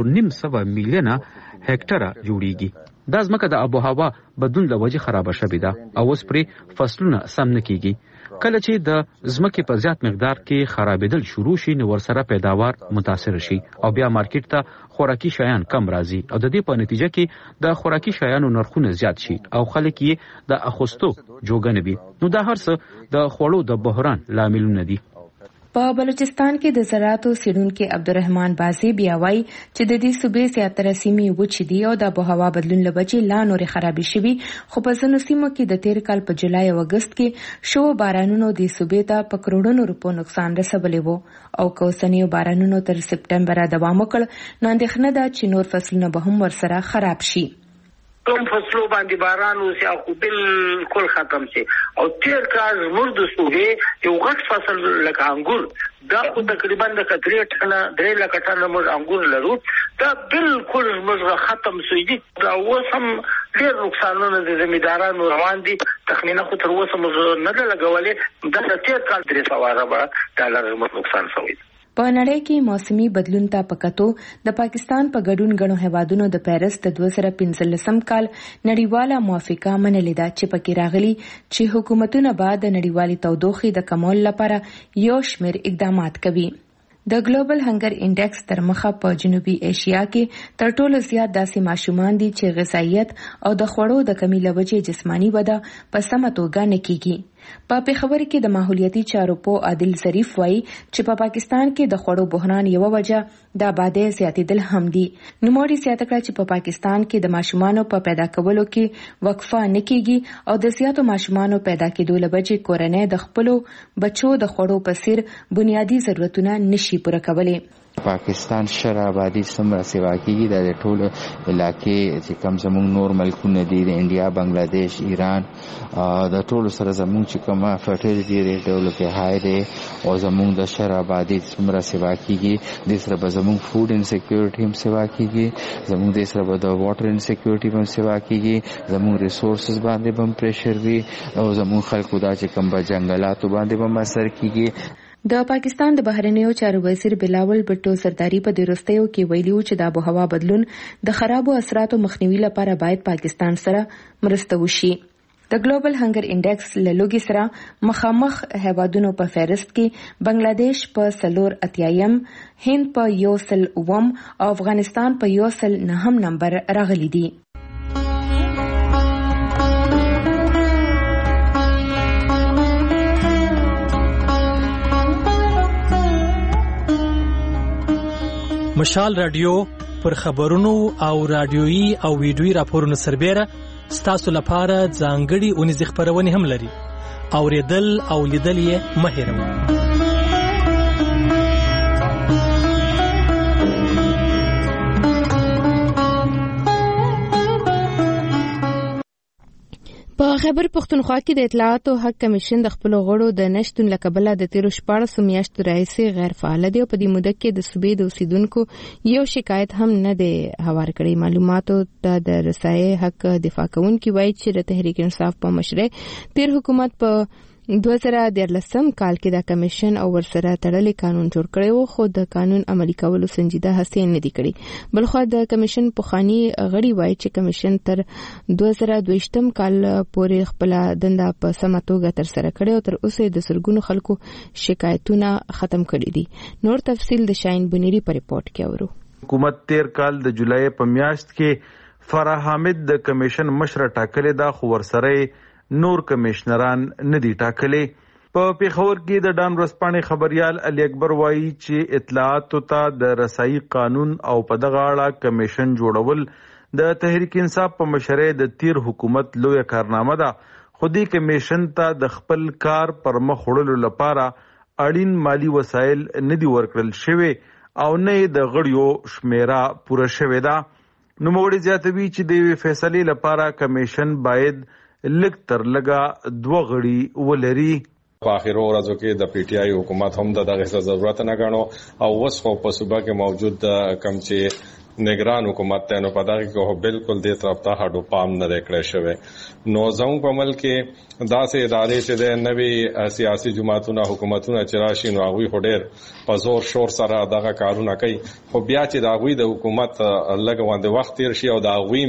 3.5 میلیونه هکټره جوړیږي. دا ځمکه د آب و هوا بدلون له وجې خراب شوې ده او اوس پرې فصلونه سم نه کیږي. کله چې د ځمکې په زیات مقدار کې خرابېدل شروع شي نو ورسره پیداوار متاثر شي او بیا مارکیټ ته خوراکي شیان کم راځي او د دې په نتیجه کې د خوراکي شیانو نرخونه زیات شي او خلک یې د اخستو جوګه نه وي. نو دا هر څه د خوړو د بحران لاملونه دي. په بلوچستان کې د زراعتو څېړونکي عبدالرحمن بازي بیا وایي چې د دې صوبې زیاتره سیمې وچې دي او د آبهوا بدلون له وجې لا نورې خرابې شوي خو په ځینو سیمو کې د تیر کال په جولای او اګست کې شو بارانونو د صوبې ته په کروڑونو روپو نقصان رسولی وو او که اوسنیو بارانونو تر سپټمبر دوام وکړ نو اندېښنه ده چې نور فصلونه به هم ورسره خراب شي. کوم فصلو باندې باران وسي او بالکل ختم شي او تیر کال زموږ د صوبې یو غټ فصل لکه انګور دا خو تقریبا د 3 لک ټنه موږ انګور لرو دا بالکل موږ ختم شوی دا وسم ډېر نقصانونه د زمیندارانو روان دي. تخمینه خو تر اوسه موږ نه لګولې دا تیر کال 300 ډالر موږ نقصان شوی. په نړۍ کې موسمي بدلون ته پکاتو د پاکستان په ګډون غنو هیوادونو د پیرس د 2015 کال نړیواله موافقه منلې ده چې پکې راغلي چې حکومتونه به د نړیوالي تودوخې د کمول لپاره یو شمېر اقدامات کوي. د ګلوبل هنګر انډیکس تر مخه په جنوبي ایشیا کې تر ټولو زیات داسې ماشومان دي چې غذایت او د خوړو د کمی له وجې جسمانی وده په سمه توګه نه کیږي. په پیښور کې د ماحولیاتي چارو په عادل ظریف وایي چې په پاکستان کې د خوړو بحران یو وجه د آبادی زیاتېدل هم دي. نوموړي زیاته کړه چې په پاکستان کې د ماشومانو په پیدا کولو کې وقفه نه کیږي او د زیاتو ماشومانو پیدا کېدو له وجې کورنۍ د خپلو بچو د خوړو په څیر بنیادی ضرورتونه نشي پوره کولی. پاکستان شر آبادی څومره سیوا کیږي د ټولو علاقې چې کوم زموږ نور ملکونه دي د انډیا بنگلاديش ایران د ټولو سره زموږ چې کومه فرټیلیټي ریټ ډیولپ هاي دی او زموږ د شر آبادی څومره سیوا کیږي د سره به زموږ فود انسیکیورټي هم سیوا کیږي زموږ د سره به د واټر انسیکیورټي هم سیوا کیږي زموږ ریسورسز باندې هم پریشر وي او زموږ خلکو دا چې کوم به جنگلاتو باندې هم اثر کیږي. د پاکستان د بهرنیو چارو وزیر بلاول بټو زرداری په دروستیو کې ویلي چې د آبهوا بدلون د خرابو اثراتو مخنیوي لپاره باید پاکستان سره مرسته وشي. د ګلوبل هنګر انډیکس له لوګي سره مخامخ هیوادونو په فهرست کې بنگلاديش په 480م، هند په 109 او افغانستان په 109 نمبر راغلي دي. مشال رادیو پر خبرونو او رادیويي او ویډیويي راپورونو سربېره ستاسو لپاره ځانګړي اونیزې خپرونې هم لري. اوریدل او لیدل یې مه هېروئ. په خیبر پښتونخوا کې د اطلاعات او حق کمیشن د خپل غړو د نشټون لکبله د 13 میاشتو راهیسې غیر فعال دي او په دې موده کې د صوبې د اوسیدونکو یو شکایت هم نه دی هوار کړی. معلوماتو ته د رسایي حق دفاع کوونکي وایي چې د تحریک انصاف په مشرۍ تیر حکومت په 2013 کال کې د کمیشن او ورسره تړلې قانون جوړ کړی و، خو د قانون عملي کولو سنجیده هڅې نه دي کړې. بلخو د کمیشن پخوانی غړي وایي چې کمیشن تر 2022 کال پورې خپل دنده په سمه توګه ترسره کړې او تر اوسه د سلګونو خلکو شکایتونه ختم کړي دي. نور تفصیل د شاهین بنيري په ریپورت کې اورو. حکومت 13 کال د جولای په میاشت کې فرح حامد د کمیشن مشر ټاکلې دا خو ورسره نور کمشنران ندي ټاکلي. په پیښور کې د ډان ورځپاڼې خبريال علي اکبر وایي چې اطلاعات ته د رسایي قانون او په دغه اړه کمیشن جوړول د تحریک انصاف په مشرۍ د تیر حکومت لویه کارنامه ده، خو دې کمیشن ته د خپل کار پر مخ وړلو لپاره اړین مالی وسایل ندي ورکړل شوی او نه د غړیو شمیره پوره شوې ده. نوموړي زیاتوي چې د فیصلې لپاره کمیشن باید لږ تر لږه 2 غړي ولري. په اخیرو ورځو کې د پی ټی آی حکومت هم دغه ضرورت نه غاڼو او وس خو په صوبه کې موجود کم چې نگران حکومت ته نو پدغه کې بالکل د طرف ته هډو پام نه کړی شوی. نو زموږ په ملک کې داسې ادارې چې د نوي سیاسي جماعتونو حکومتونو چراشي نو هغه هډیر په زور شور سره دغه کارونه کوي، خو بیا چې دا غوي د حکومت لګوند وخت تیر شي او دا غویم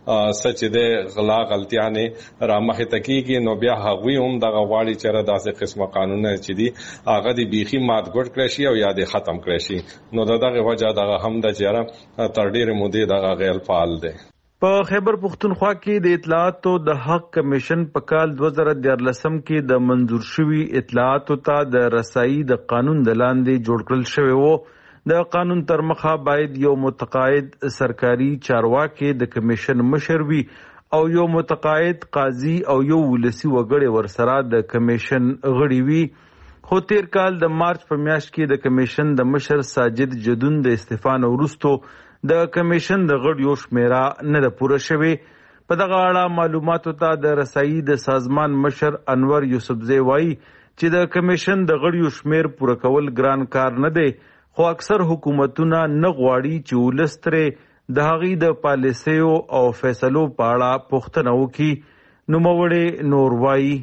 سچ د غلا غلطیانه را مخه تکیږي نو بیا هغه هم دغه واړي چر داسې قسمه قانونونه چې دي هغه دی بيخي مات ګډ کړی شي او یا د ختم کړی شي. نو دغه وجہ دغه هم د چیرې تر ډیره مودې دغه غیر فعال دی. په خیبر پښتونخوا کې د اطلاعاتو د حق کمیشن په کال 2013 کې د منظور شوی اطلاعاتو ته د رسایي د قانون د لاندې جوړ کړل شوی وو. د قانون تر مخه باید یو متقاعد سرکاري چارواکي د کمیشن مشر وي او یو متقاعد قاضي او یو ولسی وګړي ورسره د کمیشن غړي وي. خو تیر کال د مارچ په میاشت کې د کمیشن د مشر ساجد جدون د استعفا وروسته د کمیشن د غړیو شمیره نه ده پوره شوې. په دغه اړه معلوماتو ته د رسایي د سازمان مشر انور یوسفزی وایي چې د کمیشن د غړیو شمیر پوره کول ګران کار نه دی، خو اکثر حکومتونه نه غواړي چې ولستره د هغې د پالیسیو او فیصلو په اړه پوښتنه وکړي. نوموړی نور وایي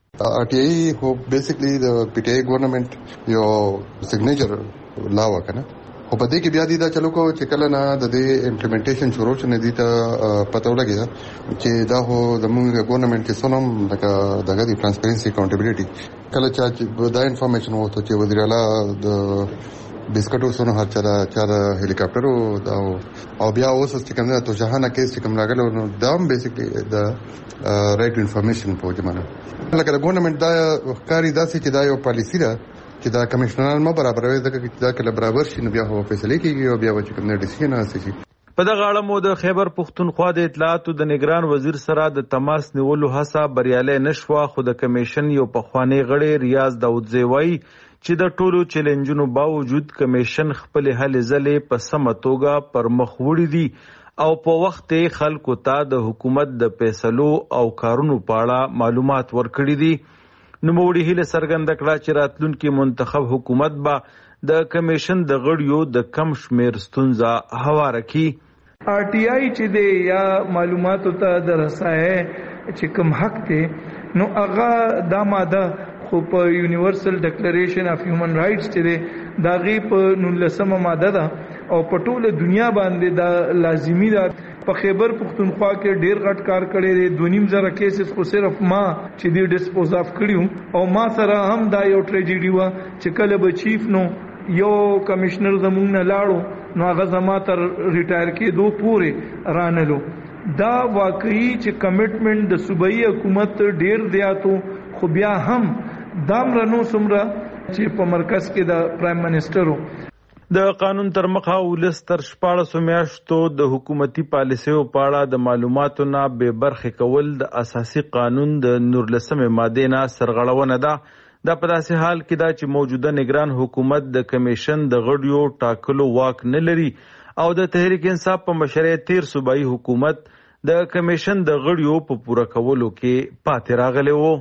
RTI خو بیسیکلی د پی ټی آی ګورنمنت یو سیګنیچر لا وکنه خو په دې کې بیا دي دا چلو کو چې کله نه د دې امپلیمنټیشن شروع شنه دي ته پته ولګي چې دا هو زموږ ګورنمنت کې سونم دغه د ترانسپیرنسي اکاونټیبিলিټي کله چې دا انفارمیشن وته چې وزیر اعلی د بسکټو سونو هر چا هلیکاپټرو دا او بیا اوس چې کوم ته جهانه کې چې کوم راغلو نو دا بیسیکلی د رائټ انفارمیشن په جمانه لکه ګورنمنت دا کاری داسې چې دا یو پالیسی ده چې دا کمشنران ما برابر وي ځکه چې دا کله برابر شي نو بیا هو فیصله کیږي او بیا چې کوم ډیسیژن حاصل په دغه اړه مو د خیبر پښتونخوا د اطلاعاتو د نگران وزیر سره د تماس نیولو هڅه بریالي نشوه، خو د کمیشن یو پخوانی غړی ریاض داودزی وایي چې د ټولو چیلنجونو باوجود کمیشن خپل هلې ځلې په سمه توګه پر مخ وړي دي او په وخت خلکو ته د حکومت د فیصلو او کارونو په اړه معلومات ورکړي دي. نوموړي هیله څرګنده کړه چې راتلونکي منتخب حکومت به د کمیشن د غړیو د کم شمیر ستونزه هواره کړي. RTI چې دی یا معلوماتو ته د رسایي چې کوم حق دی نو هغه دا ماده خو په یونیورسل ډیکلریشن اف هیومن رائټس چې دی دا غي په 19 ماده ده او په ټوله دنیا باندې دا لازمی ده. په خیبر پښتونخوا کې ډیر غټ کار کړی دی، 2.5 کیسز خو صرف ما چې دی ډسپوز اف کړیو او ما سره هم دا یو ټریجډي و چې کله به چیف نو یو کمشنر زمونږ نه لاړو نو هغه زما تر ریټایر کېدو پورې رانلو. دا واقعي چې کمټمنټ د صوبایي حکومت ډیر دیاتو خو بیا هم دام رنو سمره چې په مرکز کې د پرایم منسٹرو. د قانون تر مخه ولس تر 14 میاشتو د حکومتي پالیسیو په اړه د معلوماتو نه بې برخې کول د اساسي قانون د 19 مادې نه سرغړونه ده. دا په داسې حال کې ده چې موجوده نگران حکومت د کمیشن د غړیو ټاکلو واک نه لري او د تحریک انصاف په مشرۍ تیر صوبایي حکومت د کمیشن د غړیو په پوره کولو کې پاتې راغلی و.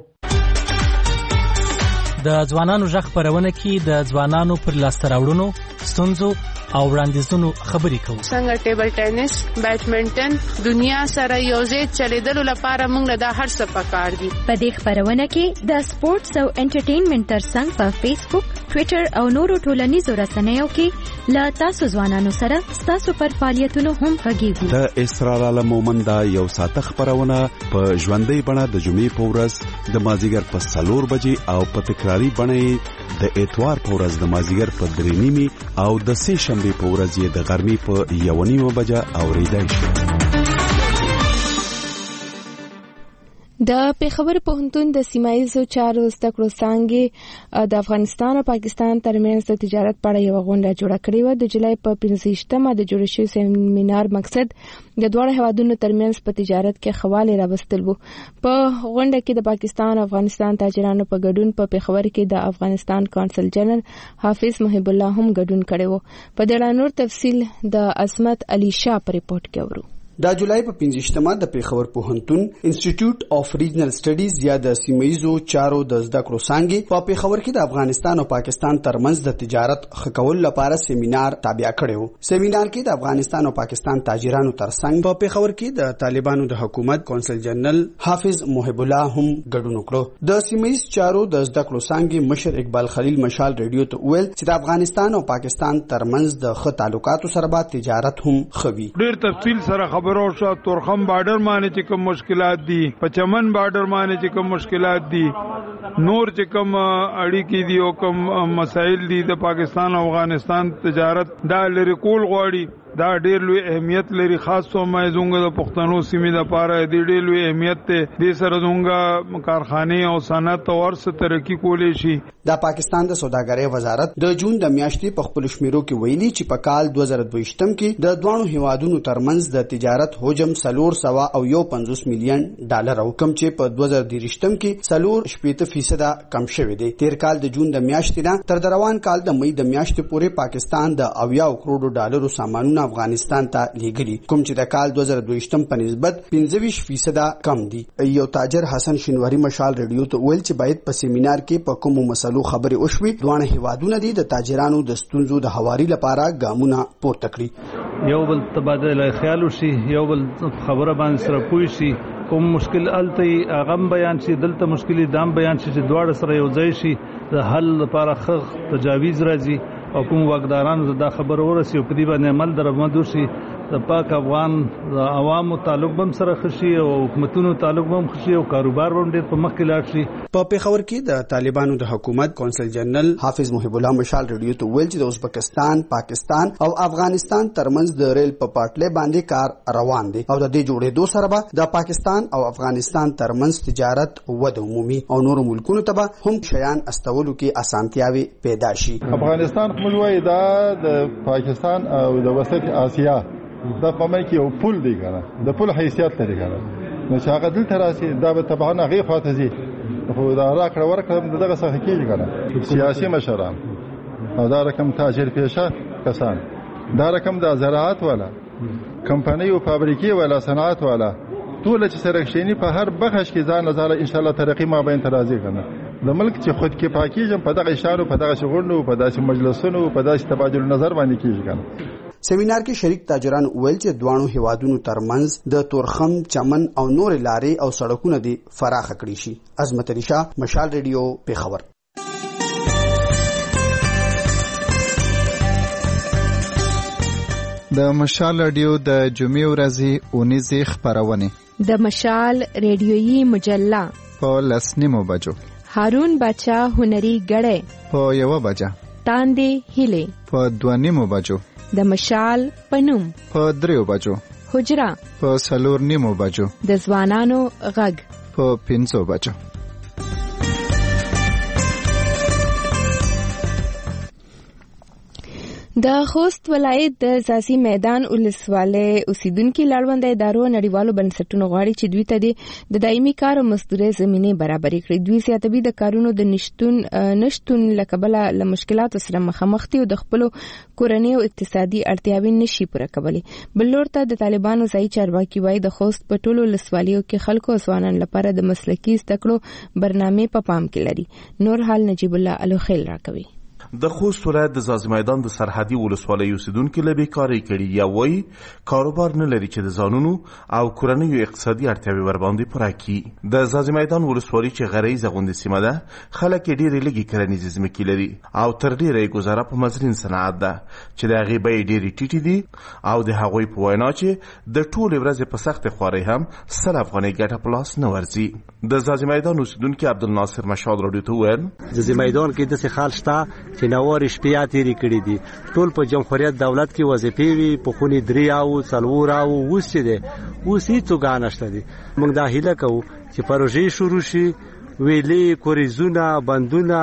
د ځوانانو ژغ خپرونه کې د ځوانانو پر لاسته راوړنو، ستونزو او وړاندیزونو خبرې کوو. څنګه ټیبل ټینس، بیډمنټن دنیا سره یوځای چلیدلو لپاره موږ دا هر څه پکار دي. په دې خپرونه کې د سپورتس او انټرټینمنټ ترڅنګ په فیسبوک، ټویټر او نورو ټولنیزو رسنیو کې له تاسو ځوانانو سره ستاسو پر فعالیتونو هم غږیږو. د اسرار عالم مومند یو ساعته خپرونه په ژوندۍ بڼه د جمعې په ورځ د مازیګر په 4 بجې او په تکراری بڼه د اتوار په ورځ د مازیګر په 3:30 او د سه شنبه په ورځ یې د غرمې په 1:30 بجې اوریدای شي. د پېښور پوهنتون د سیمایي چارو زده کړو څانګې د افغانستان او پاکستان ترمنځ د تجارت په اړه یو غونډه جوړه کړې و. د جولای په 15مه د جوړ شوي سیمینار مقصد د دوه هیوادونو ترمنځ په تجارت کې خواله راوستل و. په غونډه کې د پاکستان او افغانستان تاجرانو په ګډون په پېښور کې د افغانستان کونسل جنرال حافظ محب الله هم ګډون کړی و. په دې اړه نور تفصیل د عصمت علي شاه په ریپورت کې ورو. د جولای په 15مه د پېښور پوهنتون انسټیټیوټ اف ریجنل سټډیز یا د سیمایي چارو د زده کړو څانګې په پېښور کې د افغانستان او پاکستان ترمنځ د تجارت ښه کولو لپاره سیمینار تابع کړی و. سیمینار کې د افغانستان او پاکستان تاجرانو ترڅنګ په پېښور کې د طالبانو د حکومت کونسل جنرال حافظ محب الله هم ګډون وکړ. د سیمایي چارو د زده کړو څانګې مشر اقبال خلیل مشال ریډیو ته ویل چې د افغانستان او پاکستان ترمنځ د ښه تعلقاتو سره به تجارت هم خوي. ډېر تفصیل سره خبرو شو. تورخم بارډر باندې چې کوم مشکلات دي، په چمن بارډر باندې چې کوم مشکلات دي، نور چې کوم اړیکې دي او کوم مسایل دي د پاکستان او افغانستان تجارت دا لري کول غواړي. دا ډېر لوی اهمیت لري، خاص تو مې زونګه د پښتنو سیمې لپاره ډېر لوی اهمیت ته د سره زونګه کارخانه او صنعت او ورڅ ترقی کولې شي. د پاکستان د سوداګرۍ وزارت د جون د میاشتې په خپل شمیرو کې ویلي چې په کال 2022 کې د دوه هیوادونو ترمنځ د تجارت حجم 451 میلیون ډالر او کم چې په 2023 کې 4.8% کم شوی دی. تیر کال د جون د میاشتې نه تر روان کال د مې د میاشتې پورې پاکستان د 80 کروڑ ډالرو سامانونه افغانستان ته لیږلي، کوم چې د کال 2022 په نسبت 25% کم دي. یو تاجر حسن شینواری مشال ریډیو ته ویل چې باید په سیمینار کې په کومو مسلو خبرې وشوي. دوه هیوادونه دي د تاجرانو د ستونزو د هواري لپاره ګامونه پورته کړي. یو بل تبادله خیال وشي، یو بل خبره باندې سره پوي شي، کوم مشکل الته غم بیان شي، دلته مشکل دام بیان شي چې دواړه سره یو ځای شي د حل لپاره خغ تجاویز راځي او کوم واقدارانو دا خبر ورسي او په دې باندې عمل درمدو شي. د پاک افغان د عوامو تعلق هم سره خشي او حکومتونو تعلق هم خشي او کاروبار هم ډېر په مخ کې لاړ شي. په پېښور کې د طالبانو د حکومت کونسل جنرال حافظ محب الله مشال ریډیو ته ویل چې د ازبکستان، پاکستان او افغانستان ترمنځ د ریل په پټلۍ باندې کار روان دی او د دې جوړېدو سره به د پاکستان او افغانستان ترمنځ تجارت وده عمومي او نور ملکونو ته به هم شیان استولو کې اسانتیاوي پیدا شي. افغانستان خپلوي دا د پاکستان او د وسط اسیا د پمن کې یو پول دی کنه، د پول حیثیت لري کنه. نو چې هغه دلته راسي دا به تبعانه غي خاطر زی خو دا راکړه ورکړه دغه څه کېږي کنه. سیاسي مشران او دا رقم تاجر پیشه کسان، دا رقم د زراعت والا کمپنۍ او فابریکې والا صنعت والا ټول چې سره شینی په هر بخش کې ځان نظر ان شاء الله ترقی ما به ترازی کنه. د ملک چې خود کې پاکیږي په دغه اشارو، په دغه شغلونو، په داسې مجلسونو، په داسې تبادل نظر باندې کیږي کنه. سیمینار کې شریک تاجران ویل چې دوه هیوادونو ترمنځ د تورخم، چمن او نور لارې او سړکونه دي فراخ کړي شي. عظمت علي شاه، مشال ریډیو، پېښور. د مشال ریډیو د جمعې ورځې اونیزې خبرونه د مشال ریډیویي مجله په 10:30 بجو، هارون بچا هنري غړې په 1 بجه، تاندې هیله په 2:30 بجو، د مشال پنوم په 3 بجو، حجره په 4:30 بجو، د ځوانانو غږ په 5 بجو. د خوست ولایت د اساسي میدان ولسوالۍ اوسیدونکو لاړوند ادارو نړیوالو بنسټونو غواړي چې دوی ته د دایمي کار او مزدوري زمينه برابرې کړي. دوی زیاتوي د کارونو د نشټون لکبله له مشکلاتو سره مخامخ دي او د خپل کورنۍ او اقتصادي اړتیاوې نشي پوره کولی. بلور ته د طالبانو ځای چارواکي وایي د خوست په ټولو ولسوالیو کې خلکو او ځوانانو لپاره د مسلکي زده کړو برنامه په پام کې لري. نور حال نجیب الله الوخیل راکوي. د خوست ولایت د ځاځي میدان د سرحدي ولسوالۍ اوسیدونکو له بیکارۍ کړي یا وایي کاروبار نه لري چې د ځانونو او کورنیو اقتصادي اړتیاوې ورباندې پوره کړي. د ځاځي میدان ولسوالۍ چې غریزه غونډه سیمه ده خلک ډېرې لږې کرنیزې ځمکې لري او تر ډېره یې ګزاره په مزرین صنعت ده چې د هغې بیې ډېرې ټیټې دي او د هغوی په وینا چې د ټولې ورځې په سختې خوارۍ هم 100 افغانۍ ګټه په لاس نه ورځي. د ځاځي میدان اوسیدونکي عبدالناصر مشال راډیو ته وویل ځاځي میدان کې داسې حال شته چې نوارې شپې تیرې کړې دي. ټول په جمهوریت دولت کې وظیفې وي په خونې 3 او 4 او اوس چې دی اوس هیڅ نشته دي. موږ دا هیله کوو چې پروژې شروع شي ویلې کوریزونه بندونه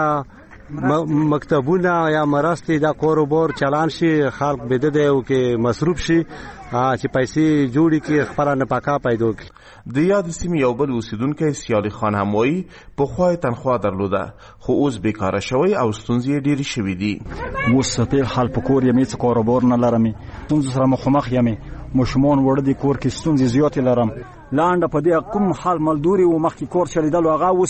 مکتبونه یا مرستې دا کاروبار چلان شي خلک بده دی او کې مصروف شي چې پیسې جوړي کې خپل نه پاکا پیدا کړي. د یاد سیمې یو بل اوسیدونکی سیالي خان هم وایي پخوا یې تنخوا درلوده خو اوس بیکاره شوی او ستونزې یې ډېرې شوي دي. اوس په حال په کور یې هیڅ کاروبار نه لرم ستونزو سره مخامخ یم مشمون وړ دي کور کې ستونزې زیاتې لرم لاندې په دې کوم حال مالدوري او مخکې کور چلیدل هغه اوس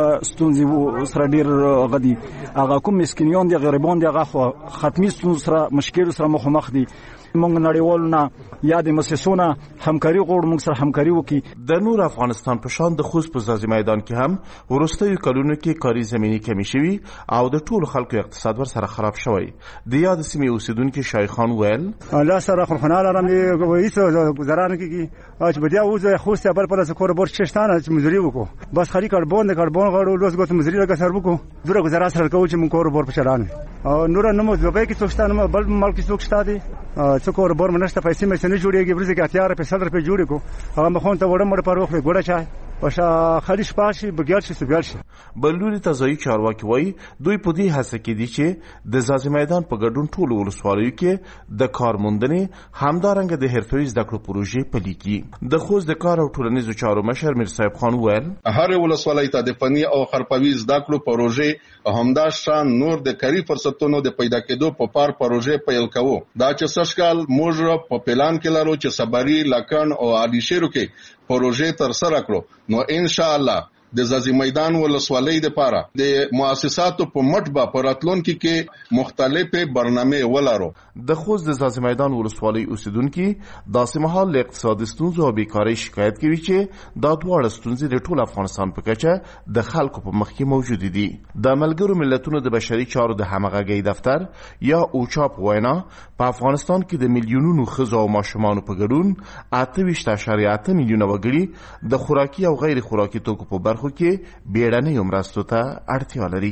ستونزې سره ډېر غدي هغه کوم مسکینیان دي غریبان دي هغه ختمي ستونزو سره مشکل سره مخامخ دي. موږ نړیوالونه یا د مسسونه همکاري غواړو موږ سره همکاري وکړي. د نور افغانستان په شان د خوست په ځاځي میدان کې هم وروستیو کلونو کې کاري زمینې کمې شوي او د ټولو خلکو اقتصاد ورسره خراب شوی. د یاد سیمې اوسیدونکي شایخان ویل الله سره خو خنال لرم هیڅ ضرر نه کیږي چې بیا اوس خوست بل پر کاروبار ششتانه چې مزدوري وکړو بس خالي کاربون غړو لوس ګوت مزدوري لګا سر وکړو دوره گزاره سره کوو چې موږ کاروبار په چلان او نور نه مو دوبه کې څوکستانه بل ملک څوکستا دي څو کاروبار منشته پیسې مې نه جوړيږي ورځي کې اتیار په 100 روپے جوړې کو هغه مخون ته وړم پر وخت ګوډه چای پښه خالي شپاشي بګیار شي سګیار شي. بلوري ته ځای چارواکي وایي دوی په دې هڅه کې دي چې د ځاځي میدان په ګډون ټول ولسوالیو کې د کارموندنې همدارنګه د حرفوي زده کړو پروژې پلي کړي. د خوست د کار او ټولنیزو چارو مشر میر صاحب خان وویل هر ولسوالۍ ته د فني او حرفوي زده کړو پروژې همدا شان نور د کاري فرصتونو د پیدا کېدو په پار پروژې پیل کوو. دا چې سشکال موږ په پلان کې لرو چې صبري لکن او عالی شیرو کې پروژې تر سره کړو نو ان شاء الله د ځاځي میدان ولسوالۍ لپاره د مؤسساتو په مټبه پراتلونکو کې مختلفه برنامه ولرو. د خوست د ځاځي میدان ولسوالۍ اوسیدونکو داسې مهال له اقتصادي ستونزو او بیکارۍ شکایت کوي چې دا دواړه ستونزې د ټول افغانستان په کچه د خلکو په مخ کې موجود دي. د ملګرو ملتونو د بشري چارو د همغږۍ دفتر یا اوچا په وینا په افغانستان کې د میلیونونو ښځو او ماشومانو په ګډون 28.8 میلیونه وګړي د خوراکي او غیر خوراکي توکو په برخه کې بیړنۍ مرستو ته اړتیا لري.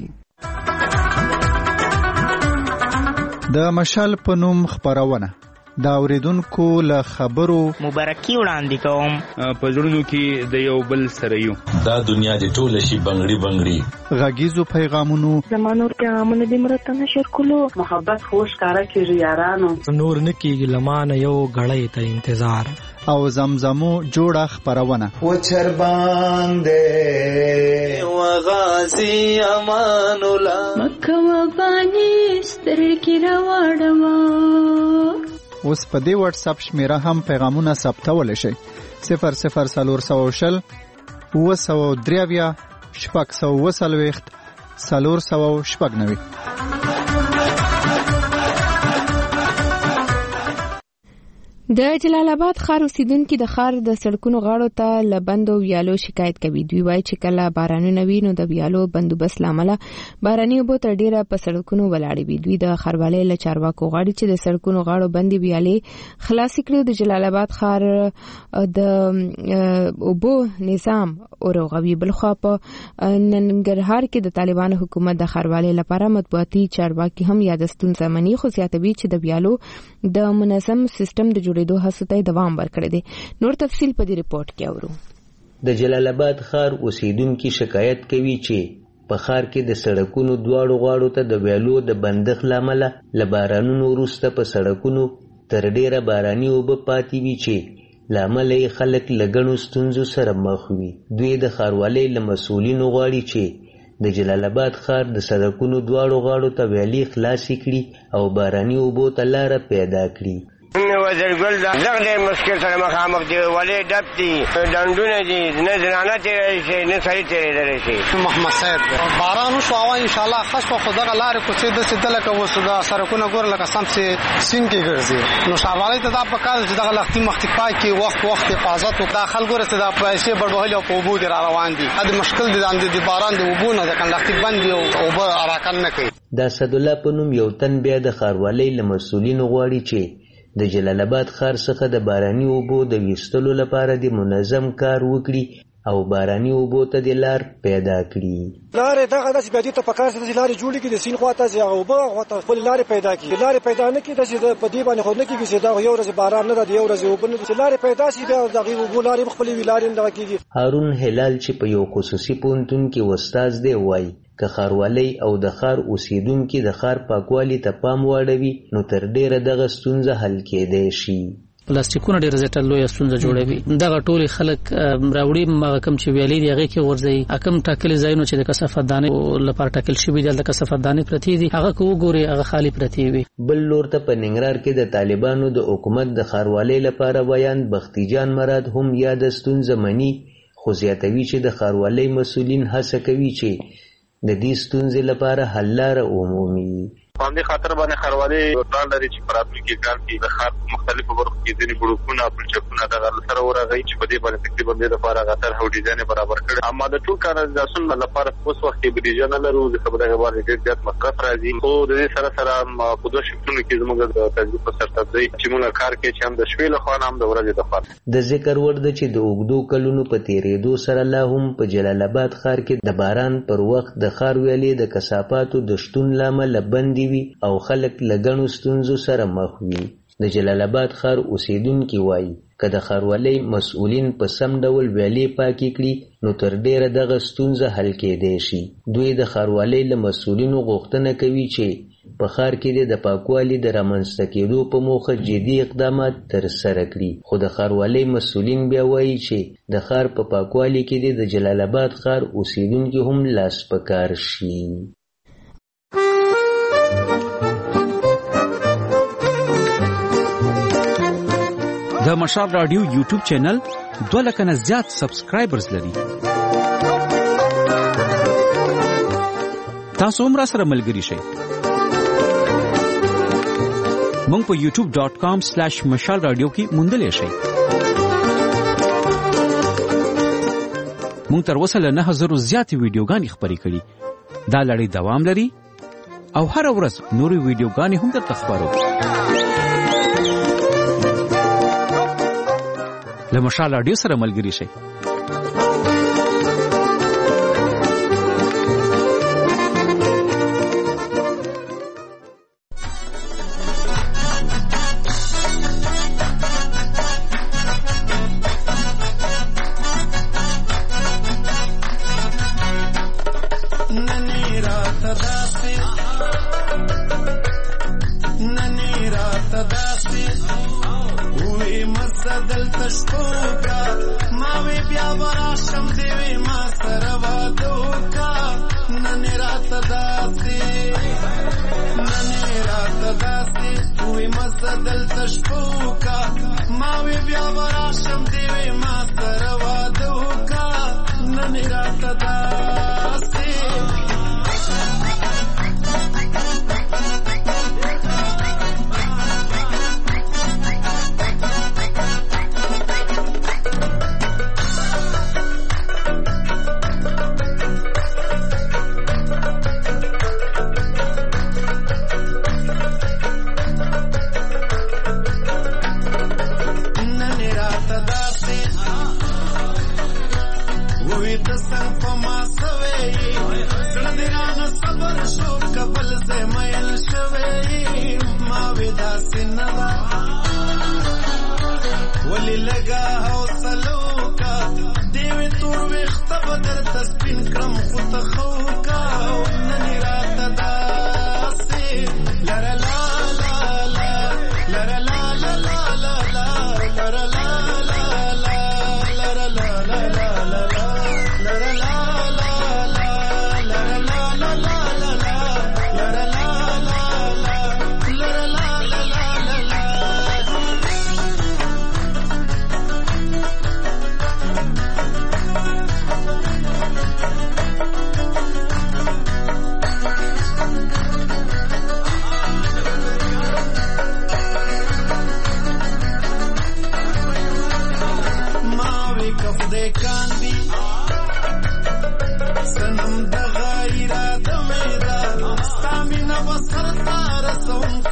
د مشال په نوم خبرونه دا اوریدونکو له خبرو مبارکي وړاندې کوم په ژوندو کې د یو بل سره یو دا دنیا د ټول شي بنگړي غږیزو پیغامونو زمانو پیغامونه د مرتنه شرکلو محبت خوش کارا کیږي یارانو نور نکیږي لمانه یو غړې ته انتظار او زمزمو جوړه خبرونه و چرباندې و غازی امان الله مکه و بانی سترګې راوړم. اوس په دې واتس اپ شمیره هم پیغامونه ثبتول شي 00400 903 640 490. د جلال آباد ښار اوسیدونکو د ښار د سړکونو غاړو ته له بندو ویالو شکایت کوي. دوی وایي چې کله بارانونه وي نو د ویالو بندوبست لامل باراني اوبه تر ډیره په سړکونو ولاړې وي. دوی د ښاروالۍ له چارواکو غواړي چې د سړکونو غاړو بندي ویالې خلاصې کړي. د جلال آباد ښار د اوبو نظام اوروغوي. بلخوا په ننګرهار کې د طالبانو حکومت د ښاروالۍ لپاره مطبوعاتي چارواکي هم یاد ستونزه مني خو زیاتوي چې د ویالو د منظم سیستم د دو هڅو ته دوام ورکړی دی. نور تفصیل په دې ریپورت کې اورو. د جلال آباد ښار اوسیدونکو شکایت کوي چې په ښار کې د سړکونو دواړو غاړو ته د ویالو د بندښت له امله له بارانونو وروسته په سړکونو تر ډیره باراني اوبه پاتې وي چې له امله یې خلک له ګڼو ستونزو سره مخ وي. دوی د ښاروالۍ له مسؤلینو غواړي چې د جلال آباد ښار د سړکونو دواړو غاړو ته ویالې خلاصې کړي او باراني اوبو ته لاره پیدا کړي. وزیرګل دغه ډېر مشکل سره مخامخ دي، ولې ډب دي، ډنډونه دي، نه زنانه تېرېدلی شي نه سړي تېرېدلی شي. محمد صاحب باران وشو هوا انشاءالله ښه شوه، خو دغه لارې کوڅې داسې ده لکه اوس دا سړکونه ګوره لکه سمسې سیند کې ګرځي. نو ښاروالۍ ته دا پکار ده چې دغه لښتي مختي پاک کړي، وخت حفاظت وکړي. دا خلک ګوره چې دا پیسې بډوهلي او په اوبو دي را روان دي، دا مشکل دي د باران د اوبو نه ده، که لښتي بند دي او اوبه راکل نه کوي. د اسدالله په نوم یو تن بیا د ښاروالۍ له مسؤلینو غواړي چې د جلال آباد ښار څخه د باراني اوبو د ویستلو لپاره د منظم کار وکړي او باراني اوبو ته د لار پیدا کړي. لارې دغه داسې بیا دې ته پکار چې داسې لارې جوړې کړي، د سیند خوا ته ځي هغه اوبه خوا ته خپلې لارې پیدا کړي. لارې پیدا نه کړي داسې په دې باندې خو نه کېږي چې دا یو ورځ باران نه ده، د یو ورځې اوبه نه ده، چې لارې پیدا شي بیا د هغې اوبو لارې به خپلې وي، لارې هم دغه کېږي. هارون هلال چې په یو خصوصي پوهنتون کې استاد دی وایي که ښاروالۍ او د ښار اوسیدونکي د ښار پاکوالي ته پام واړوي نو تر ډیره دغه ستونزه حل کېدی شي. پلاستیکونه ډېر زیاته لویه ستونزه جوړوي. دغه ټولې خلک راوړي هغه کوم چې ویالې دي هغې کې غورځوي. کم ټاکلي ځایونه چې د کثافت دانې لپاره ټاکل شوي دي هلته کثافت دانې پرتې دي، هغه که وګورې هغه خالي پرتې وي. بل لور ته په ننګرهار کې د طالبانو د حکومت د ښاروالۍ لپاره ویان بختي جان مراد هم یاده ستونزه مني، خو زیاتوي چې د ښاروالۍ مسؤلین هڅه کوي چې د دې ستونزې لپاره حل لاره ومومي. په همدې خاطر باندې ښاروالۍ پلان لري چې په راتلونکي کال کې د ښار په مختلفو برخو کې ځینې بړوکونه پلچکونه دغه سره ورغوي چې په دې باندې تقریبا دې لپاره هغه طرح او ډیزاین برابر کړي. اما د ټول کانالیزاسیون لپاره اوس وخت کې بودیجه نه لرو، ځکه په دغه باندې ډېر زیات مصرف راځي. خو د دې سره سره په دوه شفتونو کې زموږ د تجربې په سرتابدۍ چې موږ کار کوي چې هم د شپې لخوا هم د ورځې لخوا. د ذکر وړ ده چې د اوږدو کلونو په تېرېدو سره لا هم په جلال آباد ښار کې د باران پر وخت د ښار ویالې د کثافاتو د شتون له امله بندې وي او خلک له ګڼو ستونزو سره مخ وي. د جلال آباد ښار اوسیدونکي وایي که د ښاروالۍ مسؤلین په سم ډول ویالې پاکې کړي نو تر ډیره دغه ستونزه حل کېدی شي. دوی د ښاروالۍ له مسؤلینو غوښتنه کوي چې په ښار کې د پاکوالي د رامنځته کېدو په موخه جدي اقدامات ترسره کړي. خو د ښاروالۍ مسؤلین بیا وایي چې د ښار په پاکوالي کې د جلال آباد ښار اوسیدونکي هم لاس په کار شي. د مشال رادیو یوټیوب چینل 2 لک نه زیات سبسکرایبرز لري. تاسو هم را سره ملګري شئ. مونږ په youtube.com/مشال رادیو کې موندلې شئ. مونږ تر اوسه له 9000 زیاتې ویډیوګانې خپرې کړي. دا لړۍ دوام لري او هر ورځ نورې ویډیوګانې هم درته خپرو. له مشال رادیو سره ملګري شئ. بدر تسپین کرم خو ته خوکا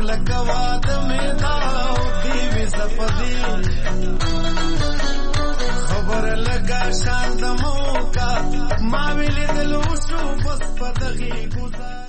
لکوا د میدا او دی وی زپدی خبر لگا شان د موکا ما ویل دلو شو بس پدغي گزار